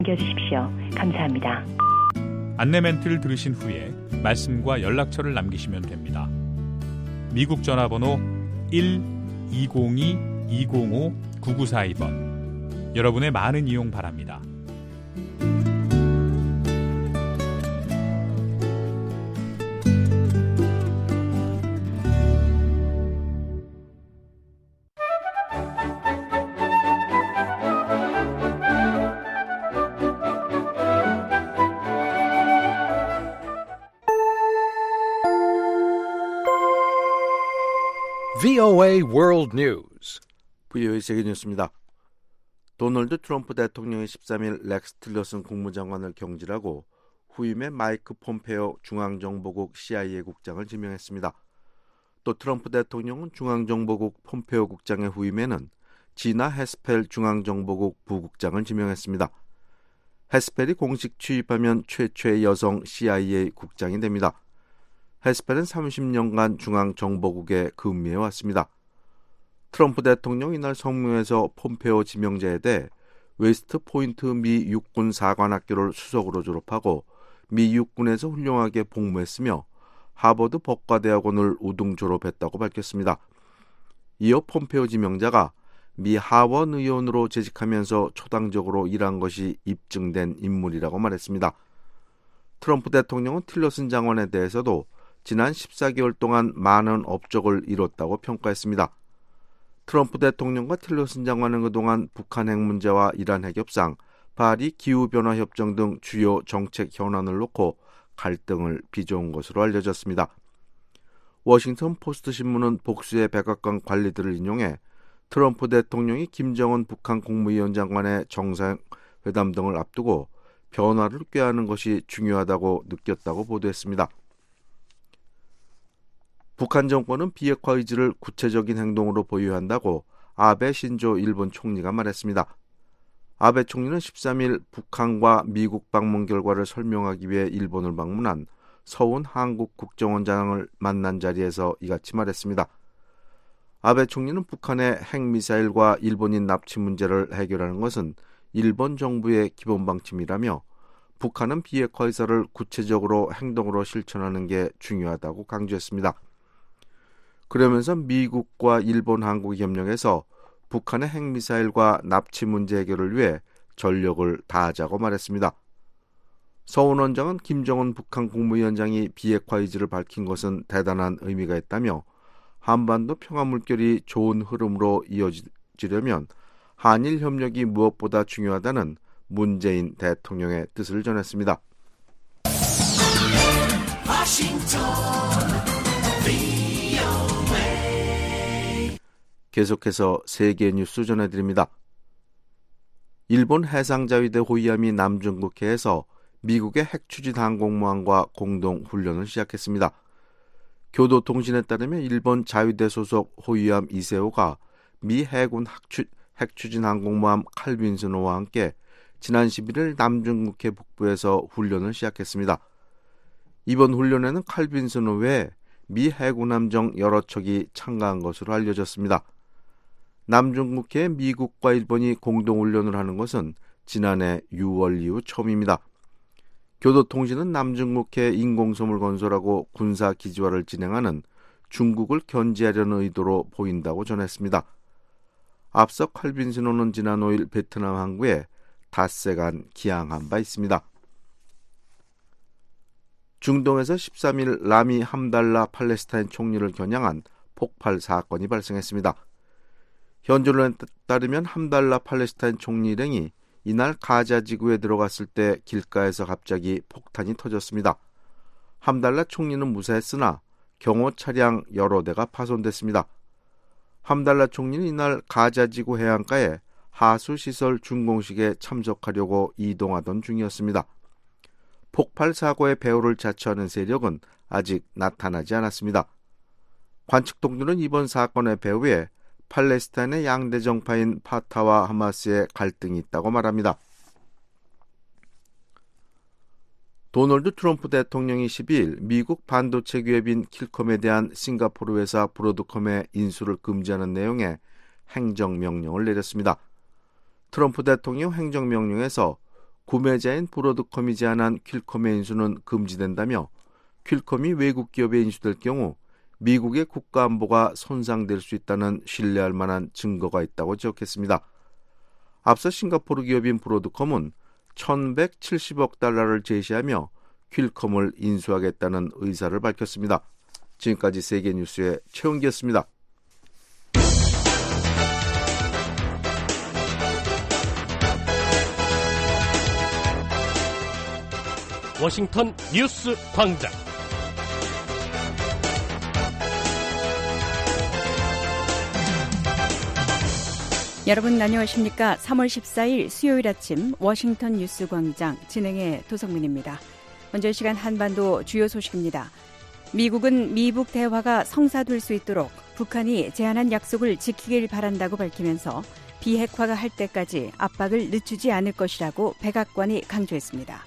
남겨주십시오. 감사합니다. 안내 멘트를 들으신 후에 말씀과 연락처를 남기시면 됩니다. 미국 전화번호 1-202-205-9942번. 여러분의 많은 이용 바랍니다. VOA World News. VOA 세계 뉴스입니다. 도널드 트럼프 대통령이 13일 렉스 틸러슨 국무장관을 경질하고 후임의 마이크 폼페오 중앙정보국 CIA 국장을 지명했습니다. 또 트럼프 대통령은 중앙정보국 폼페오 국장의 후임에는 지나 헤스펠 중앙정보국 부국장을 지명했습니다. 헤스펠이 공식 취임하면 최초의 여성 CIA 국장이 됩니다. 헤스펠은 30년간 중앙정보국에 근무해왔습니다. 트럼프 대통령이 이날 성명에서 폼페오 지명자에 대해 웨스트 포인트 미 육군 사관학교를 수석으로 졸업하고 미 육군에서 훌륭하게 복무했으며 하버드 법과대학원을 우등 졸업했다고 밝혔습니다. 이어 폼페오 지명자가 미 하원 의원으로 재직하면서 초당적으로 일한 것이 입증된 인물이라고 말했습니다. 트럼프 대통령은 틸러슨 장관에 대해서도 지난 14개월 동안 많은 업적을 이뤘다고 평가했습니다. 트럼프 대통령과 틸러슨 장관은 그동안 북한 핵 문제와 이란 핵 협상, 파리 기후변화 협정 등 주요 정책 현안을 놓고 갈등을 빚어온 것으로 알려졌습니다. 워싱턴 포스트 신문은 복수의 백악관 관리들을 인용해 트럼프 대통령이 김정은 북한 국무위원장과의 정상회담 등을 앞두고 변화를 꾀하는 것이 중요하다고 느꼈다고 보도했습니다. 북한 정권은 비핵화 의지를 구체적인 행동으로 보유한다고 아베 신조 일본 총리가 말했습니다. 아베 총리는 13일 북한과 미국 방문 결과를 설명하기 위해 일본을 방문한 서훈 한국 국정원장을 만난 자리에서 이같이 말했습니다. 아베 총리는 북한의 핵미사일과 일본인 납치 문제를 해결하는 것은 일본 정부의 기본 방침이라며 북한은 비핵화 의사를 구체적으로 행동으로 실천하는 게 중요하다고 강조했습니다. 그러면서 미국과 일본, 한국이 협력해서 북한의 핵미사일과 납치 문제 해결을 위해 전력을 다하자고 말했습니다. 서훈 원장은 김정은 북한 국무위원장이 비핵화 의지를 밝힌 것은 대단한 의미가 있다며 한반도 평화 물결이 좋은 흐름으로 이어지려면 한일 협력이 무엇보다 중요하다는 문재인 대통령의 뜻을 전했습니다. 계속해서 세계 뉴스 전해드립니다. 일본 해상자위대 호위함이 남중국해에서 미국의 핵추진 항공모함과 공동 훈련을 시작했습니다. 교도통신에 따르면 일본 자위대 소속 호위함 이세호가 미 해군 핵추진 항공모함 칼빈스노와 함께 지난 11일 남중국해 북부에서 훈련을 시작했습니다. 이번 훈련에는 칼빈스노 외에 미 해군 함정 여러 척이 참가한 것으로 알려졌습니다. 남중국해에 미국과 일본이 공동훈련을 하는 것은 지난해 6월 이후 처음입니다. 교도통신은 남중국해 인공섬을 건설하고 군사기지화를 진행하는 중국을 견제하려는 의도로 보인다고 전했습니다. 앞서 칼빈스노는 지난 5일 베트남 항구에 닷새간 기항한 바 있습니다. 중동에서 13일 라미 함달라 팔레스타인 총리를 겨냥한 폭발 사건이 발생했습니다. 현존에 따르면 함달라 팔레스타인 총리 일행이 이날 가자 지구에 들어갔을 때 길가에서 갑자기 폭탄이 터졌습니다. 함달라 총리는 무사했으나 경호 차량 여러 대가 파손됐습니다. 함달라 총리는 이날 가자 지구 해안가에 하수시설 준공식에 참석하려고 이동하던 중이었습니다. 폭발 사고의 배후를 자처하는 세력은 아직 나타나지 않았습니다. 관측동들은 이번 사건의 배후에 팔레스타인의 양대 정파인 파타와 하마스의 갈등이 있다고 말합니다. 도널드 트럼프 대통령이 12일 미국 반도체 기업인 킬컴에 대한 싱가포르 회사 브로드컴의 인수를 금지하는 내용의 행정명령을 내렸습니다. 트럼프 대통령 행정명령에서 구매자인 브로드컴이 제안한 퀼컴의 인수는 금지된다며 퀼컴이 외국 기업에 인수될 경우 미국의 국가안보가 손상될 수 있다는 신뢰할 만한 증거가 있다고 지적했습니다. 앞서 싱가포르 기업인 브로드컴은 1,170억 달러를 제시하며 퀼컴을 인수하겠다는 의사를 밝혔습니다. 지금까지 세계뉴스의 최은기였습니다. 워싱턴 뉴스 광장. 여러분 안녕하십니까? 3월 14일 수요일 아침 워싱턴 뉴스 광장 진행의 도성민입니다. 먼저 이 시간 한반도 주요 소식입니다. 미국은 미북 대화가 성사될 수 있도록 북한이 제안한 약속을 지키길 바란다고 밝히면서 비핵화가 할 때까지 압박을 늦추지 않을 것이라고 백악관이 강조했습니다.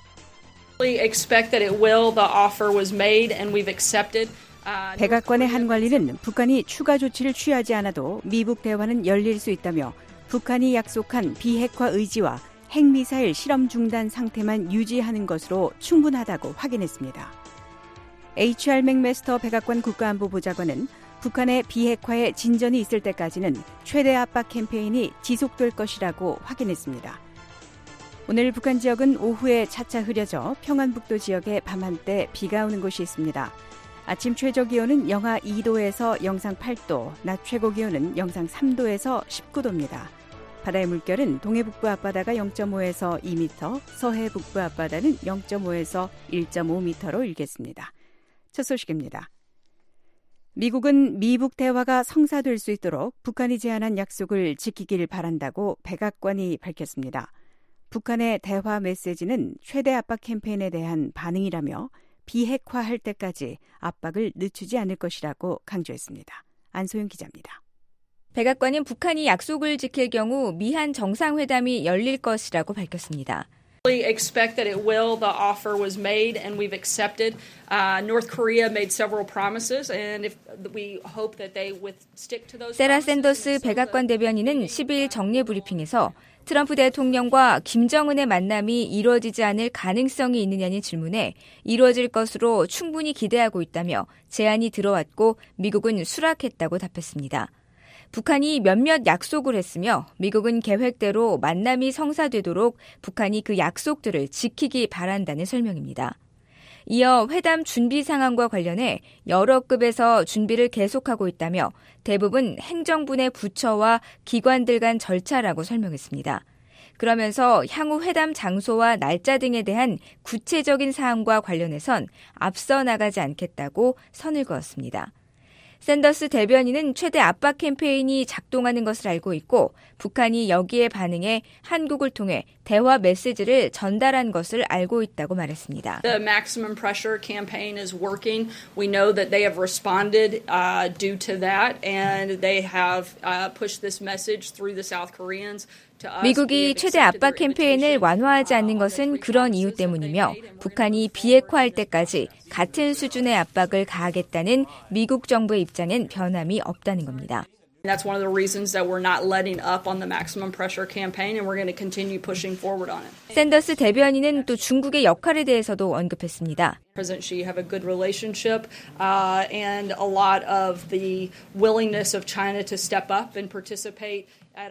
백악관의 한 관리는 북한이 추가 조치를 취하지 않아도 미북 대화는 열릴 수 있다며 북한이 약속한 비핵화 의지와 핵미사일 실험 중단 상태만 유지하는 것으로 충분하다고 확인했습니다. HR 맥메스터 백악관 국가안보보좌관은 북한의 비핵화에 진전이 있을 때까지는 최대 압박 캠페인이 지속될 것이라고 확인했습니다. 오늘 북한 지역은 오후에 차차 흐려져 평안북도 지역에 밤한때 비가 오는 곳이 있습니다. 아침 최저 기온은 영하 2도에서 영상 8도, 낮 최고 기온은 영상 3도에서 19도입니다. 바다의 물결은 동해북부 앞바다가 0.5에서 2m, 서해북부 앞바다는 0.5에서 1.5m로 일겠습니다. 첫 소식입니다. 미국은 미북 대화가 성사될 수 있도록 북한이 제안한 약속을 지키길 바란다고 백악관이 밝혔습니다. 북한의 대화 메시지는 최대 압박 캠페인에 대한 반응이라며 비핵화할 때까지 압박을 늦추지 않을 것이라고 강조했습니다. 안소영 기자입니다. 백악관은 북한이 약속을 지킬 경우 미한 정상회담이 열릴 것이라고 밝혔습니다. We expect that it will. The offer was made and we've accepted. North Korea made several promises and if we hope that they would stick to those. 세라 샌더스 백악관 대변인은 12일 정례 브리핑에서 트럼프 대통령과 김정은의 만남이 이루어지지 않을 가능성이 있느냐는 질문에 이루어질 것으로 충분히 기대하고 있다며 제안이 들어왔고 미국은 수락했다고 답했습니다. 북한이 몇몇 약속을 했으며 미국은 계획대로 만남이 성사되도록 북한이 그 약속들을 지키기 바란다는 설명입니다. 이어 회담 준비 상황과 관련해 여러 급에서 준비를 계속하고 있다며 대부분 행정부 내 부처와 기관들 간 절차라고 설명했습니다. 그러면서 향후 회담 장소와 날짜 등에 대한 구체적인 사항과 관련해선 앞서 나가지 않겠다고 선을 그었습니다. 샌더스 대변인은 최대 압박 캠페인이 작동하는 것을 알고 있고 북한이 여기에 반응해 한국을 통해 대화 메시지를 전달한 것을 알고 있다고 말했습니다. The maximum pressure campaign is working. We know that they have responded due to that and they have pushed this message through the South Koreans. 미국이 최대 압박 캠페인을 완화하지 않는 것은 그런 이유 때문이며 북한이 비핵화할 때까지 같은 수준의 압박을 가하겠다는 미국 정부의 입장엔 변함이 없다는 겁니다. That's one of the reasons that we're not letting up on the maximum pressure campaign and we're going to continue pushing forward on it. 샌더스 대변인은 또 중국의 역할에 대해서도 언급했습니다. President Xi have a good relationship and a lot of the willingness of China to step up and participate.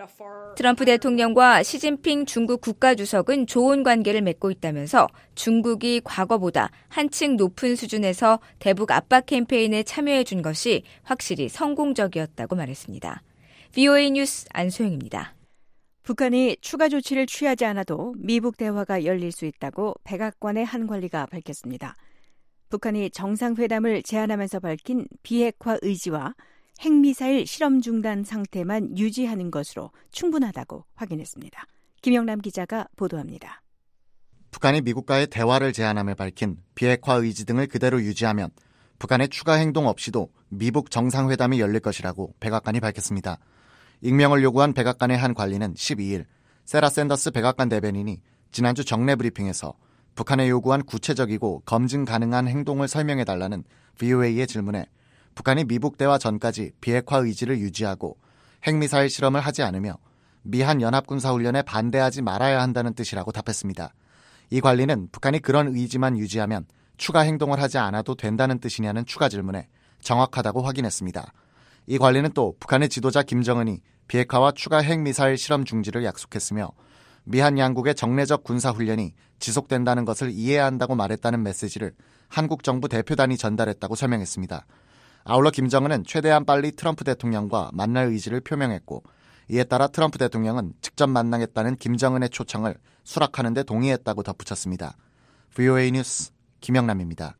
트럼프 대통령과 시진핑 중국 국가주석은 좋은 관계를 맺고 있다면서 중국이 과거보다 한층 높은 수준에서 대북 압박 캠페인에 참여해 준 것이 확실히 성공적이었다고 말했습니다. VOA 뉴스 안소영입니다. 북한이 추가 조치를 취하지 않아도 미북 대화가 열릴 수 있다고 백악관의 한 관리가 밝혔습니다. 북한이 정상회담을 제안하면서 밝힌 비핵화 의지와 핵미사일 실험 중단 상태만 유지하는 것으로 충분하다고 확인했습니다. 김영남 기자가 보도합니다. 북한이 미국과의 대화를 제안함을 밝힌 비핵화 의지 등을 그대로 유지하면 북한의 추가 행동 없이도 미북 정상회담이 열릴 것이라고 백악관이 밝혔습니다. 익명을 요구한 백악관의 한 관리는 12일 세라 샌더스 백악관 대변인이 지난주 정례 브리핑에서 북한에 요구한 구체적이고 검증 가능한 행동을 설명해달라는 VOA의 질문에 북한이 미북 대화 전까지 비핵화 의지를 유지하고 핵미사일 실험을 하지 않으며 미한 연합군사훈련에 반대하지 말아야 한다는 뜻이라고 답했습니다. 이 관리는 북한이 그런 의지만 유지하면 추가 행동을 하지 않아도 된다는 뜻이냐는 추가 질문에 정확하다고 확인했습니다. 이 관리는 또 북한의 지도자 김정은이 비핵화와 추가 핵미사일 실험 중지를 약속했으며 미한 양국의 정례적 군사훈련이 지속된다는 것을 이해해야 한다고 말했다는 메시지를 한국 정부 대표단이 전달했다고 설명했습니다. 아울러 김정은은 최대한 빨리 트럼프 대통령과 만날 의지를 표명했고 이에 따라 트럼프 대통령은 직접 만나겠다는 김정은의 초청을 수락하는 데 동의했다고 덧붙였습니다. VOA 뉴스 김영남입니다.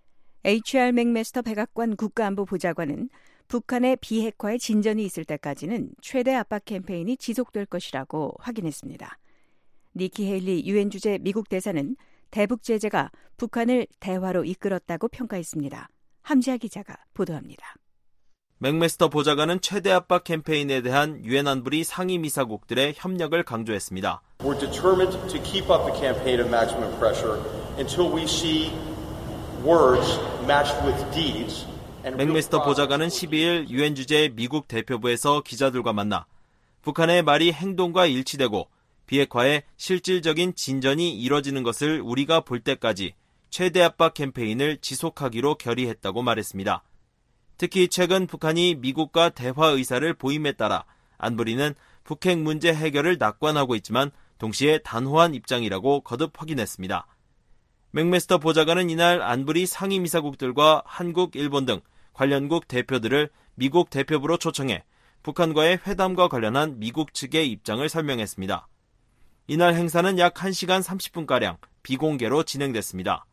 HR 맥메스터 백악관 국가안보보좌관은 북한의 비핵화에 진전이 있을 때까지는 최대 압박 캠페인이 지속될 것이라고 확인했습니다. 니키 헤일리 유엔 주재 미국 대사는 대북 제재가 북한을 대화로 이끌었다고 평가했습니다. 함지아 기자가 보도합니다. 맥메스터 보좌관은 최대 압박 캠페인에 대한 유엔 안보리 상임이사국들의 협력을 강조했습니다. We're determined to keep up the campaign of maximum pressure until we see words matched with deeds. 맥메스터 보좌관은 12일 유엔 주재 미국 대표부에서 기자들과 만나 북한의 말이 행동과 일치되고 비핵화에 실질적인 진전이 이뤄지는 것을 우리가 볼 때까지 최대 압박 캠페인을 지속하기로 결의했다고 말했습니다. 특히 최근 북한이 미국과 대화 의사를 보임에 따라 안보리는 북핵 문제 해결을 낙관하고 있지만 동시에 단호한 입장이라고 거듭 확인했습니다. 맥메스터 보좌관은 이날 안보리 상임이사국들과 한국, 일본 등 관련국 대표들을 미국 대표부로 초청해 북한과의 회담과 관련한 미국 측의 입장을 설명했습니다. 이날 행사는 약 1시간 30분가량 비공개로 진행됐습니다.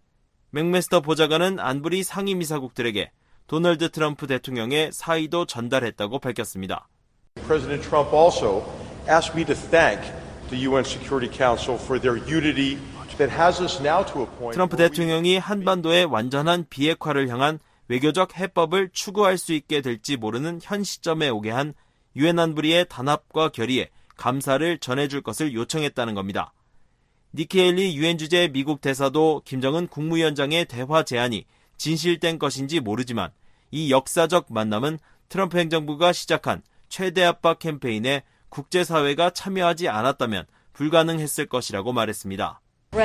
맥메스터 보좌관은 안보리 상임이사국들에게 도널드 트럼프 대통령의 사의도 전달했다고 밝혔습니다. President Trump also asked me to thank the UN Security Council for their unity that has us now to a point. 트럼프 대통령이 한반도의 완전한 비핵화를 향한 외교적 해법을 추구할 수 있게 될지 모르는 현 시점에 오게 한 유엔 안보리의 단합과 결의에 감사를 전해줄 것을 요청했다는 겁니다. 니키 헤일리 유엔 주재 미국 대사도 김정은 국무위원장의 대화 제안이 진실된 것인지 모르지만 이 역사적 만남은 트럼프 행정부가 시작한 최대 압박 캠페인에 국제사회가 참여하지 않았다면 불가능했을 것이라고 말했습니다.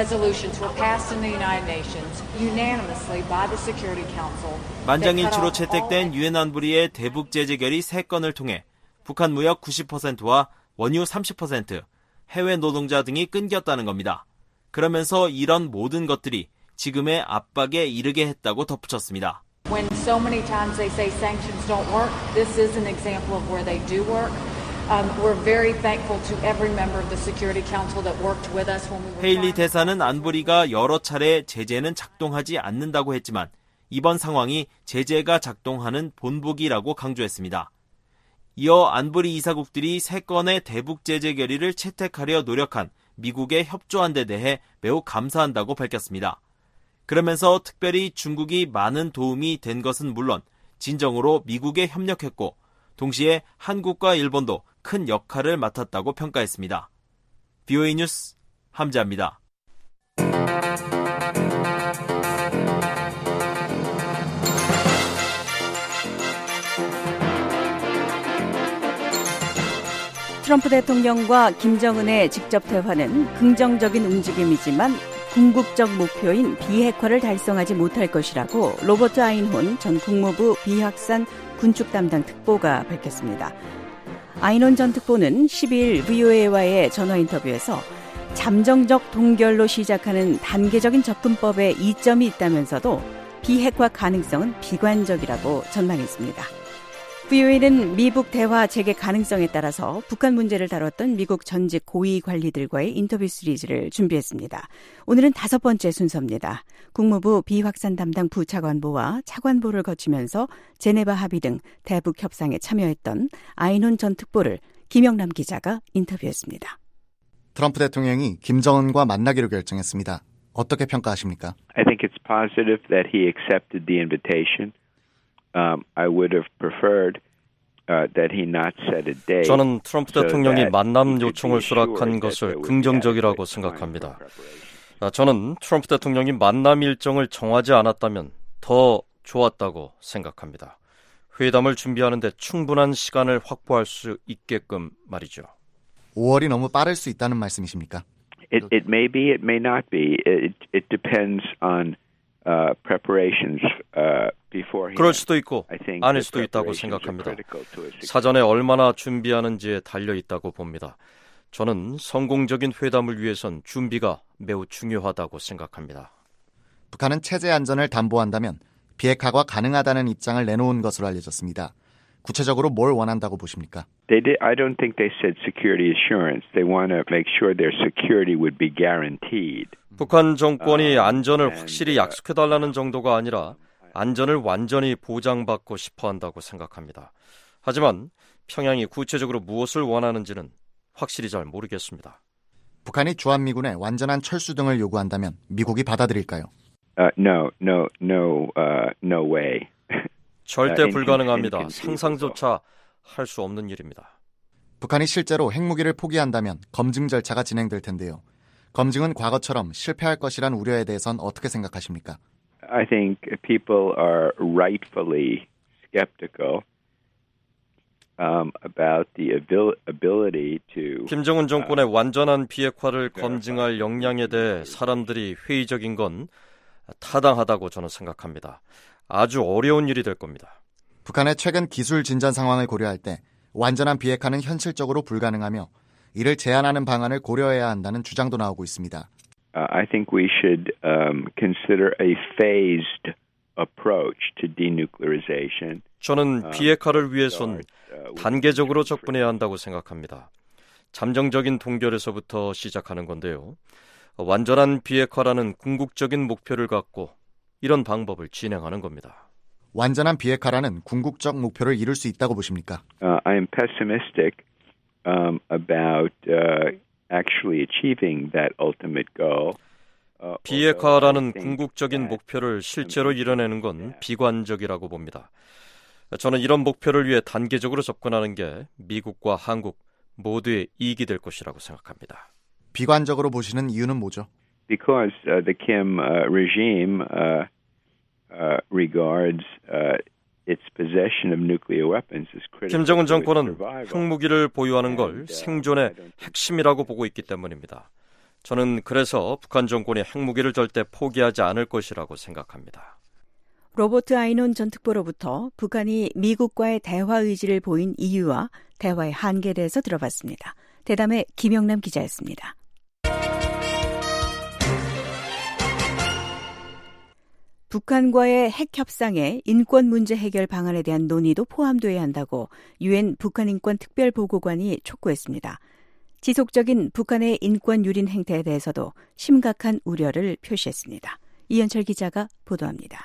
만장일치로 채택된 유엔 안보리의 대북 제재 결의 3건을 통해 북한 무역 90%와 원유 30%, 해외 노동자 등이 끊겼다는 겁니다. 그러면서 이런 모든 것들이 지금의 압박에 이르게 했다고 덧붙였습니다. When so many times they say sanctions don't work, this is an example of where they do work. We're very thankful to every member of the Security Council that worked with us when we were. 헤일리 대사는 안보리가 여러 차례 제재는 작동하지 않는다고 했지만 이번 상황이 제재가 작동하는 본보기라고 강조했습니다. 이어 안보리 이사국들이 3건의 대북 제재 결의를 채택하려 노력한 미국에 협조한 데 대해 매우 감사한다고 밝혔습니다. 그러면서 특별히 중국이 많은 도움이 된 것은 물론 진정으로 미국에 협력했고 동시에 한국과 일본도 큰 역할을 맡았다고 평가했습니다. VOA 뉴스 함지아입니다. 트럼프 대통령과 김정은의 직접 대화는 긍정적인 움직임이지만 궁극적 목표인 비핵화를 달성하지 못할 것이라고 로버트 아인혼 전 국무부 비확산 군축 담당 특보가 밝혔습니다. 아인혼 전 특보는 12일 VOA와의 전화 인터뷰에서 잠정적 동결로 시작하는 단계적인 접근법에 이점이 있다면서도 비핵화 가능성은 비관적이라고 전망했습니다. VOA는 미북 대화 재개 가능성에 따라서 북한 문제를 다뤘던 미국 전직 고위 관리들과의 인터뷰 시리즈를 준비했습니다. 오늘은 5번째 순서입니다. 국무부 비확산 담당 부차관보와 차관보를 거치면서 제네바 합의 등 대북 협상에 참여했던 아인혼 전 특보를 김영남 기자가 인터뷰했습니다. 트럼프 대통령이 김정은과 만나기로 결정했습니다. 어떻게 평가하십니까? I think it's positive that he accepted the invitation. I would have preferred that he not set a date. 저는 트럼프 대통령이 만남 요청을 수락한 것을 긍정적이라고 생각합니다. 저는 트럼프 대통령이 만남 일정을 정하지 않았다면 더 좋았다고 생각합니다. 회담을 준비하는 데 충분한 시간을 확보할 수 있게끔 말이죠. 5월이 너무 빠를 수 있다는 말씀이십니까? It may be, it may not be. It depends on preparations beforehand. 그럴 수도 있고 아닐 수도 있다고 생각합니다. 사전에 얼마나 준비하는지에 달려 있다고 봅니다. 저는 성공적인 회담을 위해선 준비가 매우 중요하다고 생각합니다. 북한은 체제 안전을 담보한다면 비핵화가 가능하다는 입장을 내놓은 것으로 알려졌습니다. 구체적으로 뭘 원한다고 보십니까? I don't think they said security assurance. They want to make sure their security would be guaranteed. 북한 정권이 안전을 확실히 약속해달라는 정도가 아니라 안전을 완전히 보장받고 싶어 한다고 생각합니다. 하지만 평양이 구체적으로 무엇을 원하는지는 확실히 잘 모르겠습니다. 북한이 주한미군의 완전한 철수 등을 요구한다면 미국이 받아들일까요? No way. 절대 불가능합니다. 상상조차 할 수 없는 일입니다. 북한이 실제로 핵무기를 포기한다면 검증 절차가 진행될 텐데요. 검증은 과거처럼 실패할 것이란 우려에 대해선 어떻게 생각하십니까? I think people are rightfully skeptical about the ability to. 김정은 정권의 완전한 비핵화를 검증할 역량에 대해 사람들이 회의적인 건 타당하다고 저는 생각합니다. 아주 어려운 일이 될 겁니다. 북한의 최근 기술 진전 상황을 고려할 때 완전한 비핵화는 현실적으로 불가능하며 이를 제한하는 방안을 고려해야 한다는 주장도 나오고 있습니다. I think we should consider a phased approach to denuclearization. 저는 비핵화를 위해선 단계적으로 접근해야 한다고 생각합니다. 잠정적인 동결에서부터 시작하는 건데요. 완전한 비핵화라는 궁극적인 목표를 갖고 이런 방법을 진행하는 겁니다. 완전한 비핵화라는 궁극적 목표를 이룰 수 있다고 보십니까? I am pessimistic about actually achieving that ultimate goal. 비핵화라는 궁극적인 목표를 실제로 이뤄내는 건 비관적이라고 봅니다. 저는 이런 목표를 위해 단계적으로 접근하는 게 미국과 한국 모두의 이익이 될 것이라고 생각합니다. 비관적으로 보시는 이유는 뭐죠? Because the Kim regime regards its possession of nuclear weapons as critical. 김정은 정권은 핵무기를 보유하는 걸 생존의 핵심이라고 보고 있기 때문입니다. 저는 그래서 북한 정권이 핵무기를 절대 포기하지 않을 것이라고 생각합니다. 로버트 아이논 전 특보로부터 북한이 미국과의 대화 의지를 보인 이유와 대화의 한계에 대해서 들어봤습니다. 대담의 김영남 기자였습니다. 북한과의 핵 협상에 인권 문제 해결 방안에 대한 논의도 포함되어야 한다고 유엔 북한 인권 특별보고관이 촉구했습니다. 지속적인 북한의 인권 유린 행태에 대해서도 심각한 우려를 표시했습니다. 이현철 기자가 보도합니다.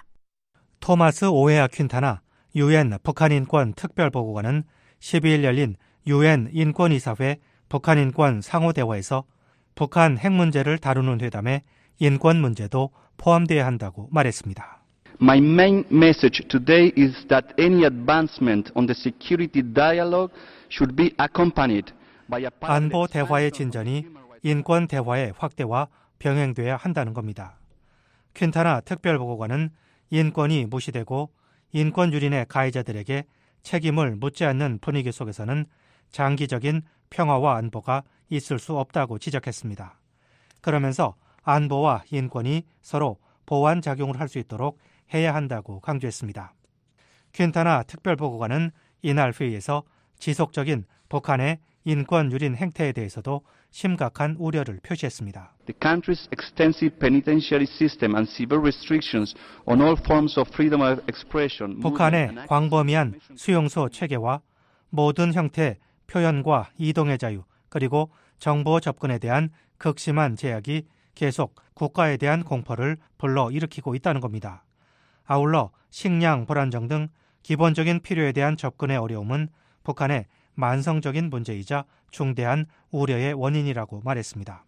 토마스 오헤아 퀸타나 유엔 북한 인권 특별보고관은 12일 열린 유엔 인권이사회 북한 인권 상호대화에서 북한 핵 문제를 다루는 회담에 인권 문제도 포함돼야 한다고 말했습니다. My main message today is that any advancement on the security dialogue should be accompanied by a 안보 대화의 진전이 인권 대화의 확대와 병행돼야 한다는 겁니다. 퀸타나 특별보고관은 인권이 무시되고 인권 유린의 가해자들에게 책임을 묻지 않는 분위기 속에서는 장기적인 평화와 안보가 있을 수 없다고 지적했습니다. 그러면서 안보와 인권이 서로 보완 작용을 할 수 있도록 해야 한다고 강조했습니다. 퀸타나 특별보고관은 이날 회의에서 지속적인 북한의 인권 유린 행태에 대해서도 심각한 우려를 표시했습니다. The country's extensive penitentiary system and severe restrictions on all forms of freedom of expression. 북한의 광범위한 수용소 체계와 모든 형태 표현과 이동의 자유 그리고 정보 접근에 대한 극심한 제약이 계속 국가에 대한 공포를 불러일으키고 있다는 겁니다. 아울러 식량 불안정 등 기본적인 필요에 대한 접근의 어려움은 북한의 만성적인 문제이자 중대한 우려의 원인이라고 말했습니다.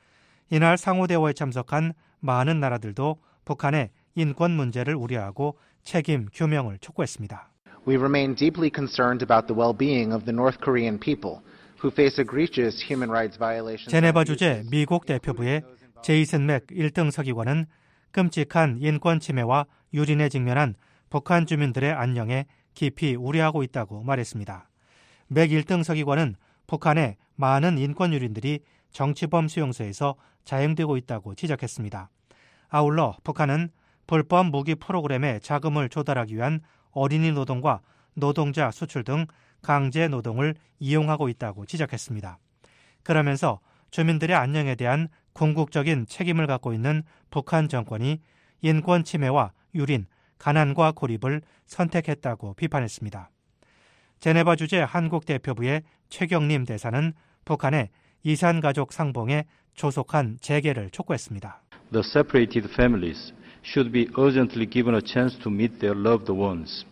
이날 상호대화에 참석한 많은 나라들도 북한의 인권 문제를 우려하고 책임 규명을 촉구했습니다. We remain deeply concerned about the well-being of the North Korean people who face egregious human rights violations. 제네바 주재 미국 대표부의 제이슨 맥 1등 서기관은 끔찍한 인권 침해와 유린에 직면한 북한 주민들의 안녕에 깊이 우려하고 있다고 말했습니다. 맥 1등 서기관은 북한의 많은 인권 유린들이 정치범 수용소에서 자행되고 있다고 지적했습니다. 아울러 북한은 불법 무기 프로그램에 자금을 조달하기 위한 어린이 노동과 노동자 수출 등 강제 노동을 이용하고 있다고 지적했습니다. 그러면서 주민들의 안녕에 대한 궁극적인 책임을 갖고 있는 북한 정권이 인권 침해와 유린, 가난과 고립을 선택했다고 비판했습니다. 제네바 주재 한국 대표부의 최경림 대사는 북한의 이산가족 상봉에 조속한 재개를 촉구했습니다. The separated families should be urgently given a chance to meet their loved ones.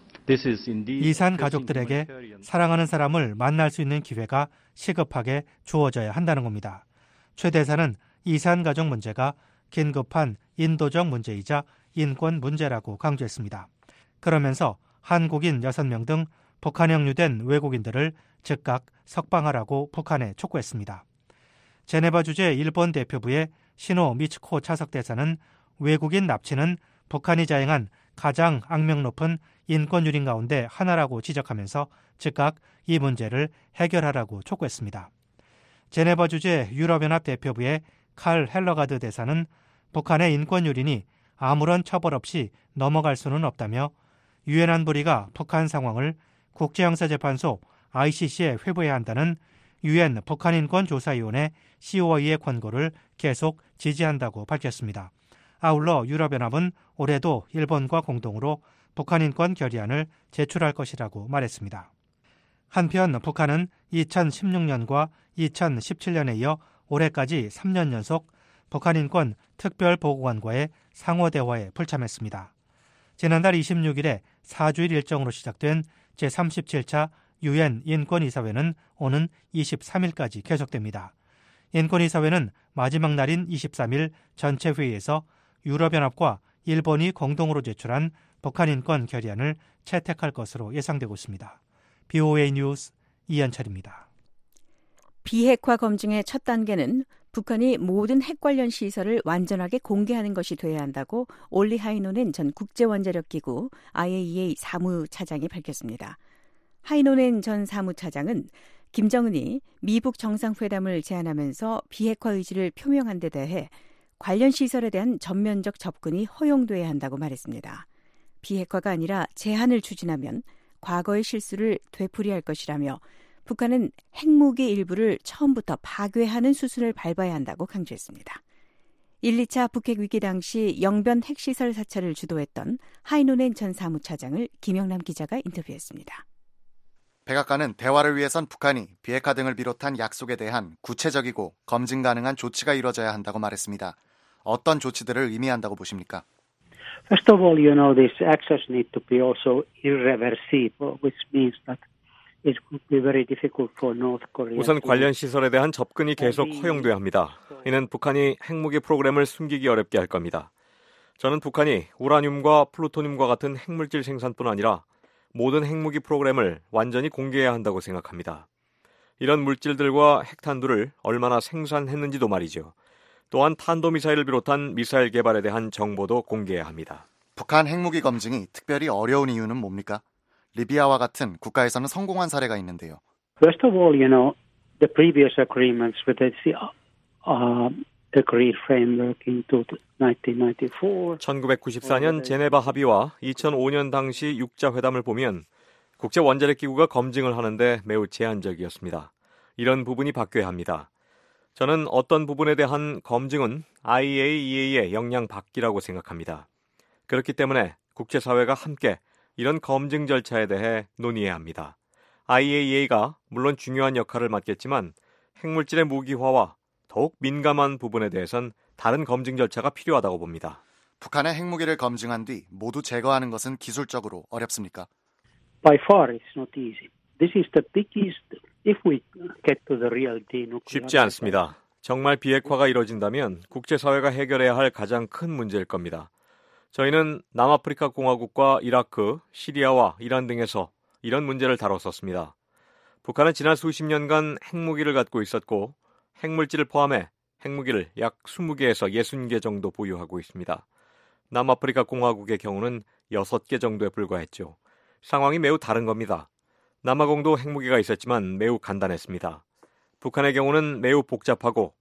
이산 가족들에게 사랑하는 사람을 만날 수 있는 기회가 시급하게 주어져야 한다는 겁니다. 최 대사는 이산 가족 문제가 긴급한 인도적 문제이자 인권 문제라고 강조했습니다. 그러면서 한국인 6명 등 북한에 영유된 외국인들을 즉각 석방하라고 북한에 촉구했습니다. 제네바 주재 일본 대표부의 시노 미츠코 차석 대사는 외국인 납치는 북한이 자행한 가장 악명 높은 인권 유린 가운데 하나라고 지적하면서 즉각 이 문제를 해결하라고 촉구했습니다. 제네바 주재 유럽연합 대표부의 칼 헬러가드 대사는 북한의 인권 유린이 아무런 처벌 없이 넘어갈 수는 없다며 유엔 안보리가 북한 상황을 국제형사재판소 ICC에 회부해야 한다는 유엔 북한인권조사위원회 COI의 권고를 계속 지지한다고 밝혔습니다. 아울러 유럽연합은 올해도 일본과 공동으로 북한인권 결의안을 제출할 것이라고 말했습니다. 한편 북한은 2016년과 2017년에 이어 올해까지 3년 연속 북한인권 특별보고관과의 상호대화에 불참했습니다. 지난달 26일에 4주일 일정으로 시작된 제37차 유엔 인권이사회는 오는 23일까지 계속됩니다. 인권이사회는 마지막 날인 23일 전체 회의에서 유럽연합과 일본이 공동으로 제출한 북한인권 결의안을 채택할 것으로 예상되고 있습니다. BOA 뉴스 이현철입니다. 비핵화 검증의 첫 단계는 북한이 모든 핵 관련 시설을 완전하게 공개하는 것이 돼야 한다고 올리 하이노넨 전 국제원자력기구 IAEA 사무차장이 밝혔습니다. 하이노넨 전 사무차장은 김정은이 미북 정상회담을 제안하면서 비핵화 의지를 표명한 데 대해 관련 시설에 대한 전면적 접근이 허용돼야 한다고 말했습니다. 비핵화가 아니라 제한을 추진하면 과거의 실수를 되풀이할 것이라며 북한은 핵무기 일부를 처음부터 파괴하는 수순을 밟아야 한다고 강조했습니다. 1, 2차 북핵 위기 당시 영변 핵시설 사찰을 주도했던 하이노넨 전 사무차장을 김영남 기자가 인터뷰했습니다. 백악관은 대화를 위해선 북한이 비핵화 등을 비롯한 약속에 대한 구체적이고 검증 가능한 조치가 이루어져야 한다고 말했습니다. 어떤 조치들을 의미한다고 보십니까? First of all, these actions need to be also irreversible, which means that it would be very difficult for North Korea. 우선 관련 시설에 대한 접근이 계속 허용돼야 합니다. 이는 북한이 핵무기 프로그램을 숨기기 어렵게 할 겁니다. 저는 북한이 우라늄과 플루토늄과 같은 핵물질 생산뿐 아니라 모든 핵무기 프로그램을 완전히 공개해야 한다고 생각합니다. 이런 물질들과 핵탄두를 얼마나 생산했는지도 말이죠. 또한 탄도미사일을 비롯한 미사일 개발에 대한 정보도 공개해야 합니다. 북한 핵무기 검증이 특별히 어려운 이유는 뭡니까? 리비아와 같은 국가에서는 성공한 사례가 있는데요. First of all, the previous agreements with the agreed framework in 1994. 1994년 제네바 합의와 2005년 당시 육자 회담을 보면 국제원자력기구가 검증을 하는데 매우 제한적이었습니다. 이런 부분이 바뀌어야 합니다. 저는 어떤 부분에 대한 검증은 IAEA의 역량 밖이라고 생각합니다. 그렇기 때문에 국제사회가 함께 이런 검증 절차에 대해 논의해야 합니다. IAEA가 물론 중요한 역할을 맡겠지만 핵물질의 무기화와 더욱 민감한 부분에 대해선 다른 검증 절차가 필요하다고 봅니다. 북한의 핵무기를 검증한 뒤 모두 제거하는 것은 기술적으로 어렵습니까? By far it's not easy. This is the biggest. If we get to the real denuclearization. 쉽지 않습니다. 정말 비핵화가 이뤄진다면 국제사회가 해결해야 할 가장 큰 문제일 겁니다. 저희는 남아프리카 공화국과 이라크, 시리아와 이란 등에서 이런 문제를 다뤘었습니다. 북한은 지난 수십 년간 핵무기를 갖고 있었고 핵물질을 포함해 핵무기를 약 20개에서 60개 정도 보유하고 있습니다. 남아프리카 공화국의 경우는 6개 정도에 불과했죠. 상황이 매우 다른 겁니다. 남아공도 핵무기가 있었지만 매우 간단했습니다. 북한의 경우는 매우 복잡하고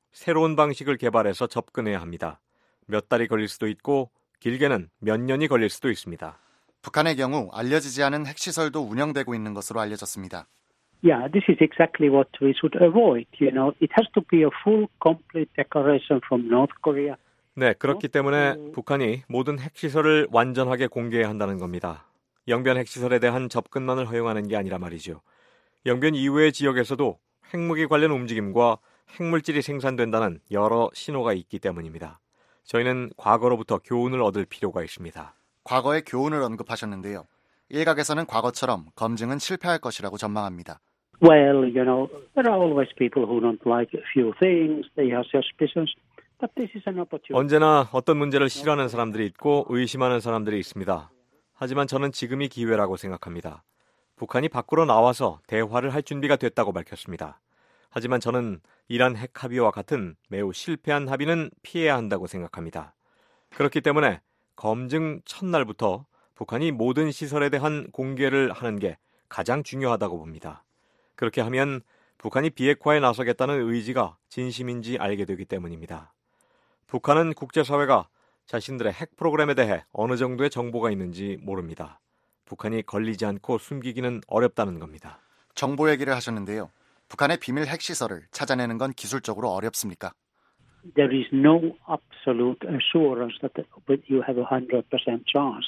새로운 방식을 개발해서 접근해야 합니다. 몇 달이 걸릴 수도 있고 길게는 몇 년이 걸릴 수도 있습니다. 북한의 경우 알려지지 않은 핵시설도 운영되고 있는 것으로 알려졌습니다. Yeah, this is exactly what we should avoid. It has to be a full, complete declaration from North Korea. 네, 그렇기 때문에 북한이 모든 핵시설을 완전하게 공개해야 한다는 겁니다. 영변 핵시설에 대한 접근만을 허용하는 게 아니라 말이죠. 영변 이외의 지역에서도 핵무기 관련 움직임과 핵물질이 생산된다는 여러 신호가 있기 때문입니다. 저희는 과거로부터 교훈을 얻을 필요가 있습니다. 과거의 교훈을 언급하셨는데요. 일각에서는 과거처럼 검증은 실패할 것이라고 전망합니다. Well, there are always people who don't like a few things. They have suspicions. But this is an opportunity. 언제나 어떤 문제를 싫어하는 사람들이 있고 의심하는 사람들이 있습니다. 하지만 저는 지금이 기회라고 생각합니다. 북한이 밖으로 나와서 대화를 할 준비가 됐다고 밝혔습니다. 하지만 저는 이란 핵 합의와 같은 매우 실패한 합의는 피해야 한다고 생각합니다. 그렇기 때문에 검증 첫날부터 북한이 모든 시설에 대한 공개를 하는 게 가장 중요하다고 봅니다. 그렇게 하면 북한이 비핵화에 나서겠다는 의지가 진심인지 알게 되기 때문입니다. 북한은 국제사회가 자신들의 핵 프로그램에 대해 어느 정도의 정보가 있는지 모릅니다. 북한이 걸리지 않고 숨기기는 어렵다는 겁니다. 정보 얘기를 하셨는데요. 북한의 비밀 핵시설을 찾아내는 건 기술적으로 어렵습니까? There is no absolute assurance that you have a 100% chance.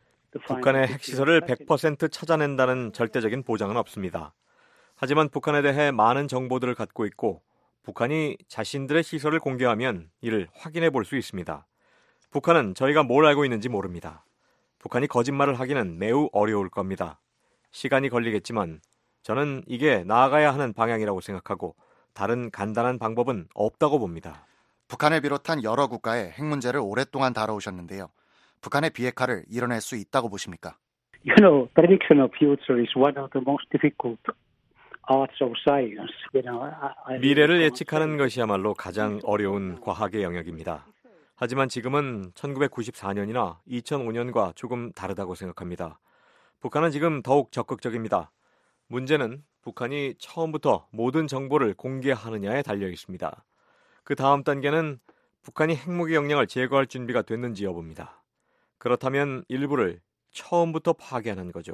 북한의 핵시설을 100% 찾아낸다는 절대적인 보장은 없습니다. 하지만 북한에 대해 많은 정보들을 갖고 있고 북한이 자신들의 시설을 공개하면 이를 확인해 볼 수 있습니다. 북한은 저희가 뭘 알고 있는지 모릅니다. 북한이 거짓말을 하기는 매우 어려울 겁니다. 시간이 걸리겠지만 저는 이게 나아가야 하는 방향이라고 생각하고 다른 간단한 방법은 없다고 봅니다. 북한을 비롯한 여러 국가의 핵 문제를 오랫동안 다뤄오셨는데요. 북한의 비핵화를 이뤄낼 수 있다고 보십니까? Prediction of future is one of the most difficult arts of science. 미래를 예측하는 것이야말로 가장 어려운 과학의 영역입니다. 하지만 지금은 1994년이나 2005년과 조금 다르다고 생각합니다. 북한은 지금 더욱 적극적입니다. 문제는 북한이 처음부터 모든 정보를 공개하느냐에 달려 있습니다. 그 다음 단계는 북한이 핵무기 역량을 제거할 준비가 됐는지 여부입니다. 그렇다면 일부를 처음부터 파괴하는 거죠.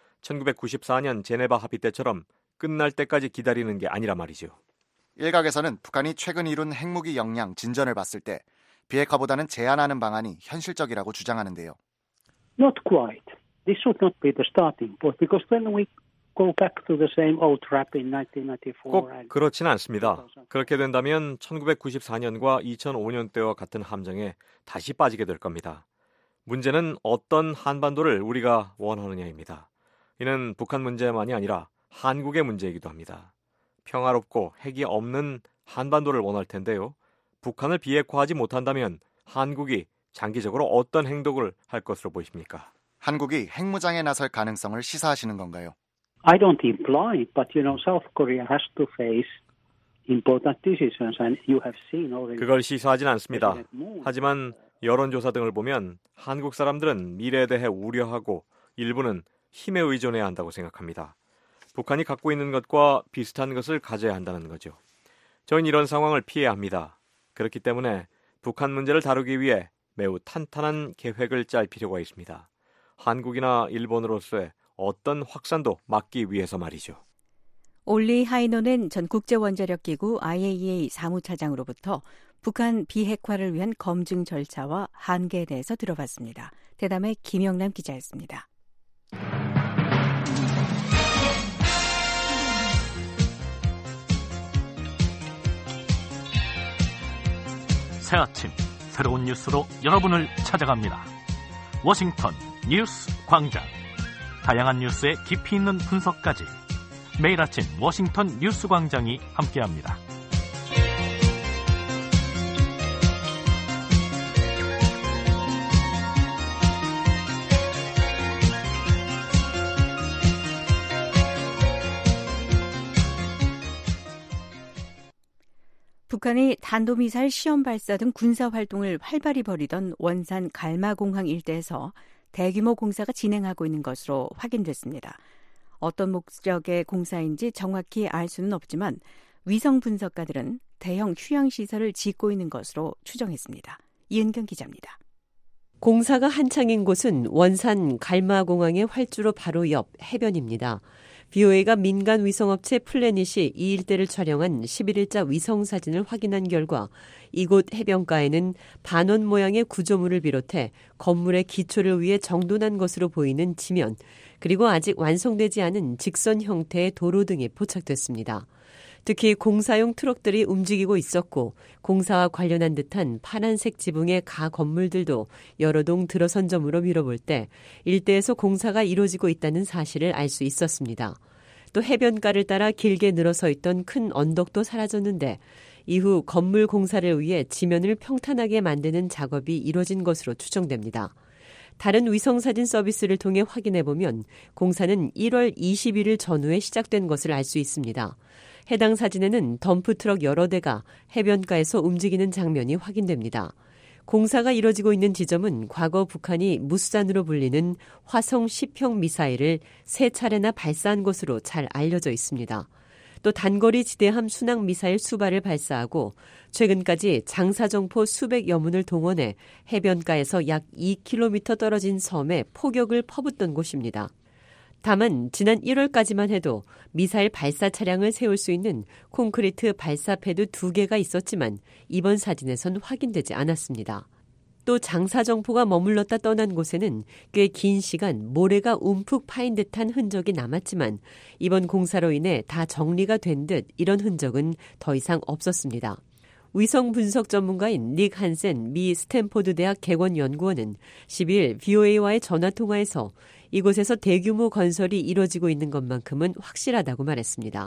1994년 제네바 합의 때처럼 끝날 때까지 기다리는 게 아니라 말이죠. 일각에서는 북한이 최근 이룬 핵무기 역량 진전을 봤을 때 비핵화보다는 제한하는 방안이 현실적이라고 주장하는데요. Not quite. This should not be the starting point because then we go back to the same old trap in 1994. 꼭 그렇지는 않습니다. 그렇게 된다면 1994년과 2005년 때와 같은 함정에 다시 빠지게 될 겁니다. 문제는 어떤 한반도를 우리가 원하느냐입니다. 이는 북한 문제만이 아니라 한국의 문제이기도 합니다. 평화롭고 핵이 없는 한반도를 원할 텐데요. 북한을 비핵화하지 못한다면 한국이 장기적으로 어떤 행동을 할 것으로 보이십니까? 한국이 핵무장에 나설 가능성을 시사하시는 건가요? I don't imply, but South Korea has to face important decisions, and you have seen already. 그걸 시사하진 않습니다. 하지만 여론조사 등을 보면 한국 사람들은 미래에 대해 우려하고 일부는 힘에 의존해야 한다고 생각합니다. 북한이 갖고 있는 것과 비슷한 것을 가져야 한다는 거죠. 저희는 이런 상황을 피해야 합니다. 그렇기 때문에 북한 문제를 다루기 위해 매우 탄탄한 계획을 짤 필요가 있습니다. 한국이나 일본으로서의 어떤 확산도 막기 위해서 말이죠. 올리 하이노는 전 국제원자력기구 IAEA 사무차장으로부터 북한 비핵화를 위한 검증 절차와 한계에 대해서 들어봤습니다. 대담의 김영남 기자였습니다. 새 아침 새로운 뉴스로 여러분을 찾아갑니다. 워싱턴 뉴스 광장. 다양한 뉴스의 깊이 있는 분석까지 매일 아침 워싱턴 뉴스 광장이 함께합니다. 북한이 탄도미사일 시험 발사 등 군사활동을 활발히 벌이던 원산 갈마공항 일대에서 대규모 공사가 진행하고 있는 것으로 확인됐습니다. 어떤 목적의 공사인지 정확히 알 수는 없지만 위성 분석가들은 대형 휴양시설을 짓고 있는 것으로 추정했습니다. 이은경 기자입니다. 공사가 한창인 곳은 원산 갈마공항의 활주로 바로 옆 해변입니다. BOA가 민간 위성업체 플래닛이 이 일대를 촬영한 11일자 위성사진을 확인한 결과 이곳 해변가에는 반원 모양의 구조물을 비롯해 건물의 기초를 위해 정돈한 것으로 보이는 지면, 그리고 아직 완성되지 않은 직선 형태의 도로 등이 포착됐습니다. 특히 공사용 트럭들이 움직이고 있었고 공사와 관련한 듯한 파란색 지붕의 가 건물들도 여러 동 들어선 점으로 밀어볼 때 일대에서 공사가 이루어지고 있다는 사실을 알 수 있었습니다. 또 해변가를 따라 길게 늘어서 있던 큰 언덕도 사라졌는데 이후 건물 공사를 위해 지면을 평탄하게 만드는 작업이 이루어진 것으로 추정됩니다. 다른 위성사진 서비스를 통해 확인해보면 공사는 1월 21일 전후에 시작된 것을 알 수 있습니다. 해당 사진에는 덤프트럭 여러 대가 해변가에서 움직이는 장면이 확인됩니다. 공사가 이뤄지고 있는 지점은 과거 북한이 무수단으로 불리는 화성 10형 미사일을 3차례나 발사한 것으로 잘 알려져 있습니다. 또 단거리 지대함 순항 미사일 수발을 발사하고 최근까지 장사정포 수백 여문을 동원해 해변가에서 약 2km 떨어진 섬에 포격을 퍼붓던 곳입니다. 다만 지난 1월까지만 해도 미사일 발사 차량을 세울 수 있는 콘크리트 발사 패드 2개가 있었지만 이번 사진에선 확인되지 않았습니다. 또 장사정포가 머물렀다 떠난 곳에는 꽤 긴 시간 모래가 움푹 파인 듯한 흔적이 남았지만 이번 공사로 인해 다 정리가 된 듯 이런 흔적은 더 이상 없었습니다. 위성 분석 전문가인 닉 한센 미 스탠포드 대학 객원연구원은 12일 BOA와의 전화통화에서 이곳에서 대규모 건설이 이뤄지고 있는 것만큼은 확실하다고 말했습니다.